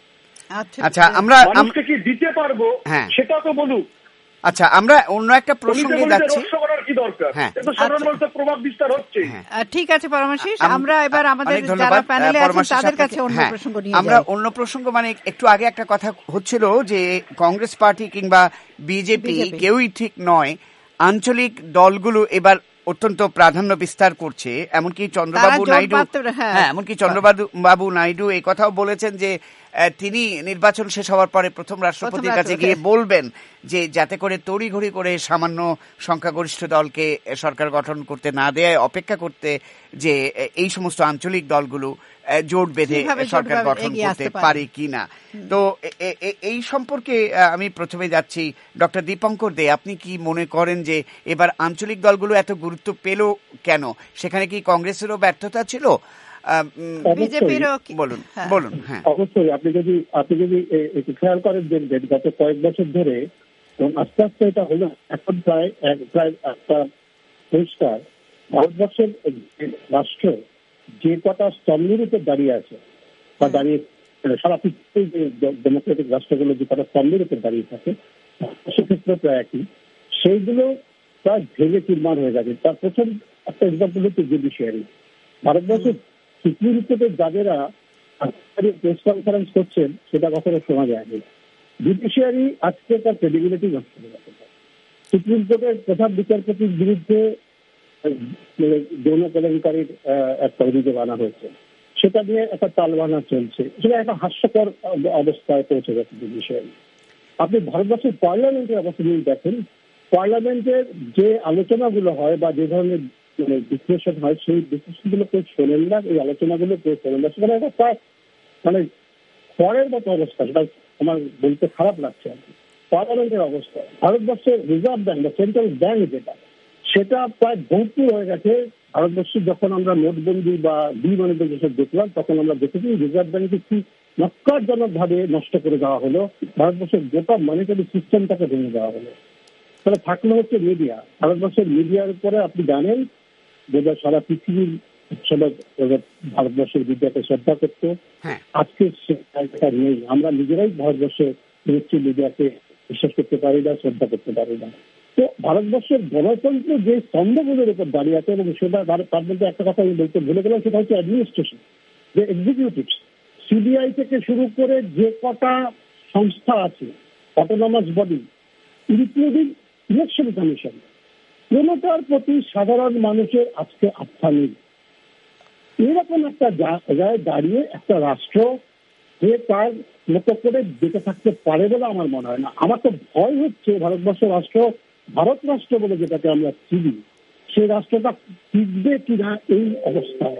আচ্ছা, আমরা মানুষকে কি দিতে পারবো সেটা তো বলুক। আচ্ছা, আমরা অন্য একটা প্রসঙ্গে যাচ্ছি। কি দরকার, এটা সাধারণ মানুষের প্রভাব বিস্তার হচ্ছে। ঠিক আছে পরমাশিস, আমরা এবার আমাদের যারা প্যানেলে আছেন তাদের কাছে অন্য প্রসঙ্গ নিয়ে যাই। আমরা অন্য প্রসঙ্গ মানে একটু আগে একটা কথা হচ্ছিল যে কংগ্রেস পার্টি কিংবা বিজেপি কেউই ঠিক নয়, আঞ্চলিক দলগুলো এবার অত্যন্ত প্রাধান্য বিস্তার করছে। এমনকি চন্দ্রবাবু নাইডু হ্যাঁ এমনকি চন্দ্রবাবু বাবু নাইডু এই কথাও বলেছেন যে তিনি নির্বাচন শেষ হওয়ার পরে প্রথম রাষ্ট্রপতির কাছে গিয়ে বলবেন যে যাতে করে তড়িঘড়ি করে সামান্য সংখ্যাগরিষ্ঠ দলকে সরকার গঠন করতে না দেয়, অপেক্ষা করতে যে এই সমস্ত আঞ্চলিক দলগুলো জোট বেঁধে সরকার গঠন করতে পারে কিনা। তো এই সম্পর্কে আমি প্রথমে যাচ্ছি ডক্টর দীপঙ্কর দে, আপনি কি মনে করেন যে এবার আঞ্চলিক দলগুলো এত গুরুত্ব পেল কেন? সেখানে কি কংগ্রেসেরও ব্যর্থতা ছিল? বলুন বলুন হ্যাঁ, অবশ্যই। আপনি যদি আপনি যদি একটু খেয়াল করেন দেখবেন গত কয়েক বছর ধরে এবং আস্তে আস্তে এটা হলো, এখন প্রায় প্রায় একটা পরিষ্কার ভারতবর্ষের রাষ্ট্র যে কটা স্তম্ভের উপর দাঁড়িয়ে আছে বা দাঁড়িয়ে সারা পৃথিবীর যে ডেমোক্রেটিক রাষ্ট্রগুলো যে কটা স্তম্ভের উপর দাঁড়িয়ে থাকে সেক্ষেত্রে প্রায় একই, সেইগুলো প্রায় ভেঙে চুরমার হয়ে যাবে। তার প্রথম একটা এক্সাম্পল হচ্ছে জুডিশিয়ারি। ভারতবর্ষের সুপ্রিম কোর্টের জাজেরা প্রেস কনফারেন্স করছেন সেটা কখনো শোনা যায়নি। জুডিশিয়ারি আজকে তার ক্রেডিবিলিটি নষ্ট হয়ে গেছে। সুপ্রিম কোর্টের প্রধান বিচারপতির বিরুদ্ধে যৌন কেলেঙ্কারির একটা অভিযোগ আনা হয়েছে, সেটা নিয়ে একটা তালবানা চলছে, সেটা একটা হাস্যকর অবস্থায় পৌঁছে গেছে বিষয়। আপনি ভারতবর্ষের পার্লামেন্টের অবস্থা যদি দেখেন, পার্লামেন্টের যে আলোচনাগুলো হয় বা যে ধরনের বিশ্লেষণ হয়, সেই বিশ্লেষণগুলো কেউ শোনেন না, এই আলোচনাগুলো কেউ শোনেন না। সেখানে একটা প্রায় মানে খড়ের মতো অবস্থা, সেটা আমার বলতে খারাপ লাগছে আর কি। পার্লামেন্টের অবস্থা, ভারতবর্ষের রিজার্ভ ব্যাংক বা সেন্ট্রাল ব্যাংক যেটা, সেটা প্রায় ভর্তি হয়ে গেছে। ভারতবর্ষে যখন আমরা নোটবন্দি বা বিমানিদের যেসব দেখলাম, তখন আমরা দেখেছি রিজার্ভ ব্যাংকে কি নক্কারজনক ভাবে নষ্ট করে দেওয়া হলো, ভারতবর্ষের গোটা মনিটারি সিস্টেমটাকে ভেঙে দেওয়া হলো। তাহলে থাকলে হচ্ছে মিডিয়া, ভারতবর্ষের মিডিয়ার উপরে আপনি জানেন যে সারা পৃথিবীর সবাই ভারতবর্ষের মিডিয়াকে শ্রদ্ধা করতো, আজকে সেটা নেই। আমরা নিজেরাই ভারতবর্ষের মিডিয়াকে বিশ্বাস করতে পারি না, শ্রদ্ধা করতে পারি না। তো ভারতবর্ষের গণতন্ত্র যে স্তম্ভগুলোর উপর দাঁড়িয়ে আছে, এবং সেটা তার মধ্যে একটা কথা আমি বলতে ভুলে গেলাম, সেটা হচ্ছে অ্যাডমিনিস্ট্রেশন, যে এক্সিকিউটিভ, সিবিআই থেকে শুরু করে যে কটা সংস্থা আছে, autonomous body, including election commission, কোনটার প্রতি সাধারণ মানুষের আজকে আস্থা নেই। এরকম একটা জায়গায় দাঁড়িয়ে একটা রাষ্ট্র যে তার মতো করে বেঁচে থাকতে পারে বলে আমার মনে হয় না। আমার তো ভয় হচ্ছে ভারতবর্ষের রাষ্ট্র, ভারত রাষ্ট্র বলে যেটাকে আমরা চিনি, সেই রাষ্ট্রটা টিকবে কিনা এই অবস্থায়।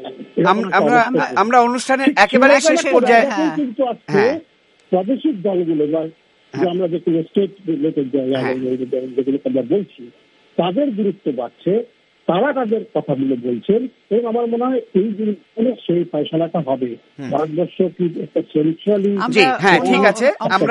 আমরা অনুষ্ঠানের একেবারে শেষ পর্যায়ে কিন্তু আজকে প্রাদেশিক দলগুলো বা আমরা যেগুলো স্টেট রিলেটেড যেগুলো আমরা বলছি, তাদের গুরুত্ব বাড়ছে, তারা তাদের কথাগুলো বলছেন, এবং আমার মনে হয় এই জিনিসগুলো সেই ফয়সালাটা হবে। ভারতবর্ষ কি একটা সেন্ট্রালি, হ্যাঁ ঠিক আছে, আমরা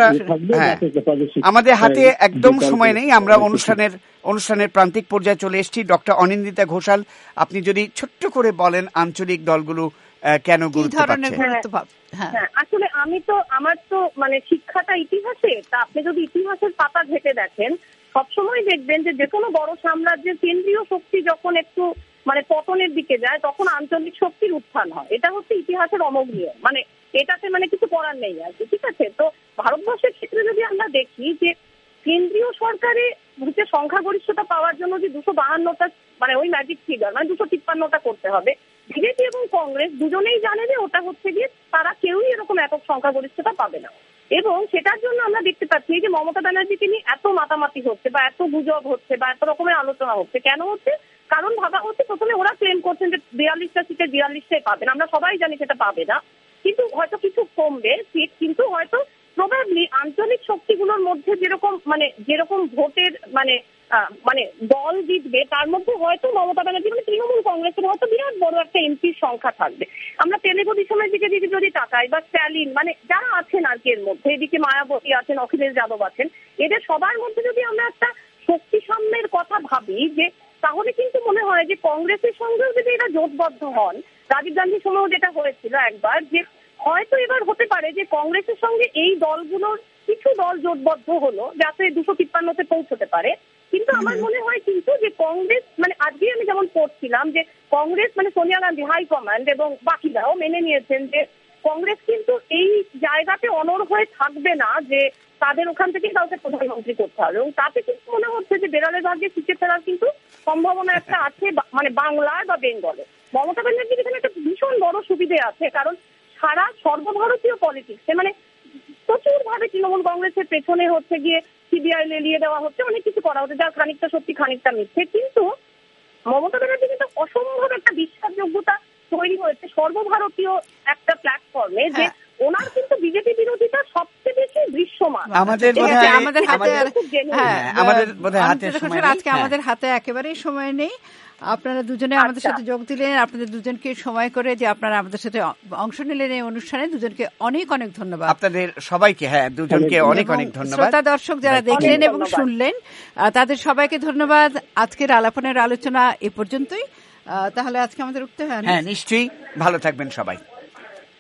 আমাদের হাতে একদম সময় নেই, আমরা অনুষ্ঠানের অনুষ্ঠানের প্রান্তিক পর্যায়ে চলে এসেছি। ডক্টর অনিন্দিতা ঘোষাল, আপনি যদি ছোট্ট করে বলেন আঞ্চলিক দলগুলো কেন গুরুত্ব পাচ্ছে? হ্যাঁ, আসলে আমি তো আমার তো মানে শিক্ষাটা ইতিহাসে, তা আপনি যদি ইতিহাসের পাতা ঘেটে দেখেন, সবসময় দেখবেন যে যে কোনো বড় সাম্রাজ্যের কেন্দ্রীয় শক্তি যখন একটু মানে পতনের দিকে যায়, তখন আঞ্চলিক শক্তির উত্থান হয়। এটা হচ্ছে ইতিহাসের অমোঘনীয়, মানে এটাতে মানে কিছু করার নেই আর কি, ঠিক আছে। তো ভারতবর্ষের ক্ষেত্রে যদি আমরা দেখি যে কেন্দ্রীয় সরকারে হচ্ছে সংখ্যাগরিষ্ঠতা পাওয়ার জন্য যে দুশো বাহান্নটা মানে ওই ম্যাজিক ফিগার মানে দুশো তিপ্পান্নটা করতে হবে, বিজেপি এবং কংগ্রেস দুজনেই জানে যে ওটা হচ্ছে গিয়ে তারা কেউই এরকম একক সংখ্যাগরিষ্ঠতা পাবে না। এবং সেটার জন্য আমরা দেখতে পাচ্ছি যে মমতা ব্যানার্জিকে নিয়ে এত মাতামাতি হচ্ছে বা এত গুজব হচ্ছে বা এত রকমের আলোচনা হচ্ছে। কেন হচ্ছে? কারণ ভাবা হচ্ছে প্রথমে ওরা ক্লেম করছেন যে বিয়াল্লিশটা সিটে বিয়াল্লিশটাই পাবেন, আমরা সবাই জানি সেটা পাবে না, কিন্তু হয়তো কিছু কমবে সিট, কিন্তু হয়তো প্রবাবলি আঞ্চলিক শক্তিগুলোর মধ্যে যেরকম মানে যেরকম ভোটের মানে মানে দল জিতবে, তার মধ্যে হয়তো মমতা ব্যানার্জি মানে তৃণমূল কংগ্রেসের হয়তো বিরাট বড় একটা এমপির সংখ্যা থাকবে। আমরা তেলেগু দেশমের দিকে যদি যদি তাকাই বা স্ট্যালিন মানে যারা আছেন আর কি এর মধ্যে, এদিকে মায়াবতী আছেন, অখিলেশ যাদব আছেন, এদের সবার মধ্যে যদি আমরা একটা শক্তি সাম্যের কথা ভাবি, যে তাহলে কিন্তু মনে হয় যে কংগ্রেসের সঙ্গেও যদি এরা জোটবদ্ধ হন, রাজীব গান্ধীর সময়ও যেটা হয়েছিল একবার, যে হয়তো এবার হতে পারে যে কংগ্রেসের সঙ্গে এই দলগুলোর কিছু দল জোটবদ্ধ হলো যাতে দুশো তিপ্পান্নতে পৌঁছতে পারে। কিন্তু আমার মনে হয় কিন্তু যে কংগ্রেস মানে আজকে আমি যেমন পড়ছিলাম যে কংগ্রেস মানে সোনিয়া গান্ধী হাইকমান্ড এবং বাকিরাও মেনে নিয়েছেন যে কংগ্রেস কিন্তু এই জায়গাতে অনড় হয়ে থাকবে না, যে তাদের ওখান থেকে কাউকে প্রধানমন্ত্রী করতে হবে, এবং তাতে কিন্তু মনে হচ্ছে যে বেড়ালের ভাগ্যে শিখে ফেরার কিন্তু সম্ভাবনা একটা আছে মানে বাংলার বা বেঙ্গলে। মমতা ব্যানার্জির এখানে একটা ভীষণ বড় সুবিধে আছে, কারণ সারা সর্বভারতীয় পলিটিক্সে মানে প্রচুর ভাবে তৃণমূল কংগ্রেসের পেছনে হচ্ছে গিয়ে সিবিআই লেলিয়ে দেওয়া হচ্ছে, অনেক কিছু করা হচ্ছে, যার খানিকটা সত্যি খানিকটা মিথ্যে, কিন্তু মমতা ব্যানার্জি কিন্তু অসম্ভব একটা বিশ্বাসযোগ্যতা তৈরি হয়েছে সর্বভারতীয় একটা প্ল্যাটফর্মে, যে ওনার কিন্তু বিজেপি বিরোধিতা সবচেয়ে বেশি দৃশ্যমান। আমাদের আমাদের হাতে আজকে আমাদের হাতে একেবারেই সময় নেই। আপনারা দুজনে আমাদের সাথে যোগ দিলেন, আপনাদের দুজনকে সময় করে যে আপনারা আমাদের সাথে অংশ নিলেন এই অনুষ্ঠানে, দুজনকে অনেক অনেক ধন্যবাদ। আপনাদের সবাইকে হ্যাঁ দুজনকে অনেক অনেক ধন্যবাদ। শ্রোতা দর্শক যারা দেখলেন এবং শুনলেন তাদের সবাইকে ধন্যবাদ। আজকের আলাপনের আলোচনা এ পর্যন্তই। তাহলে আজকে আমাদের উঠতে হয়। হ্যাঁ নিশ্চয়ই, ভালো থাকবেন সবাই।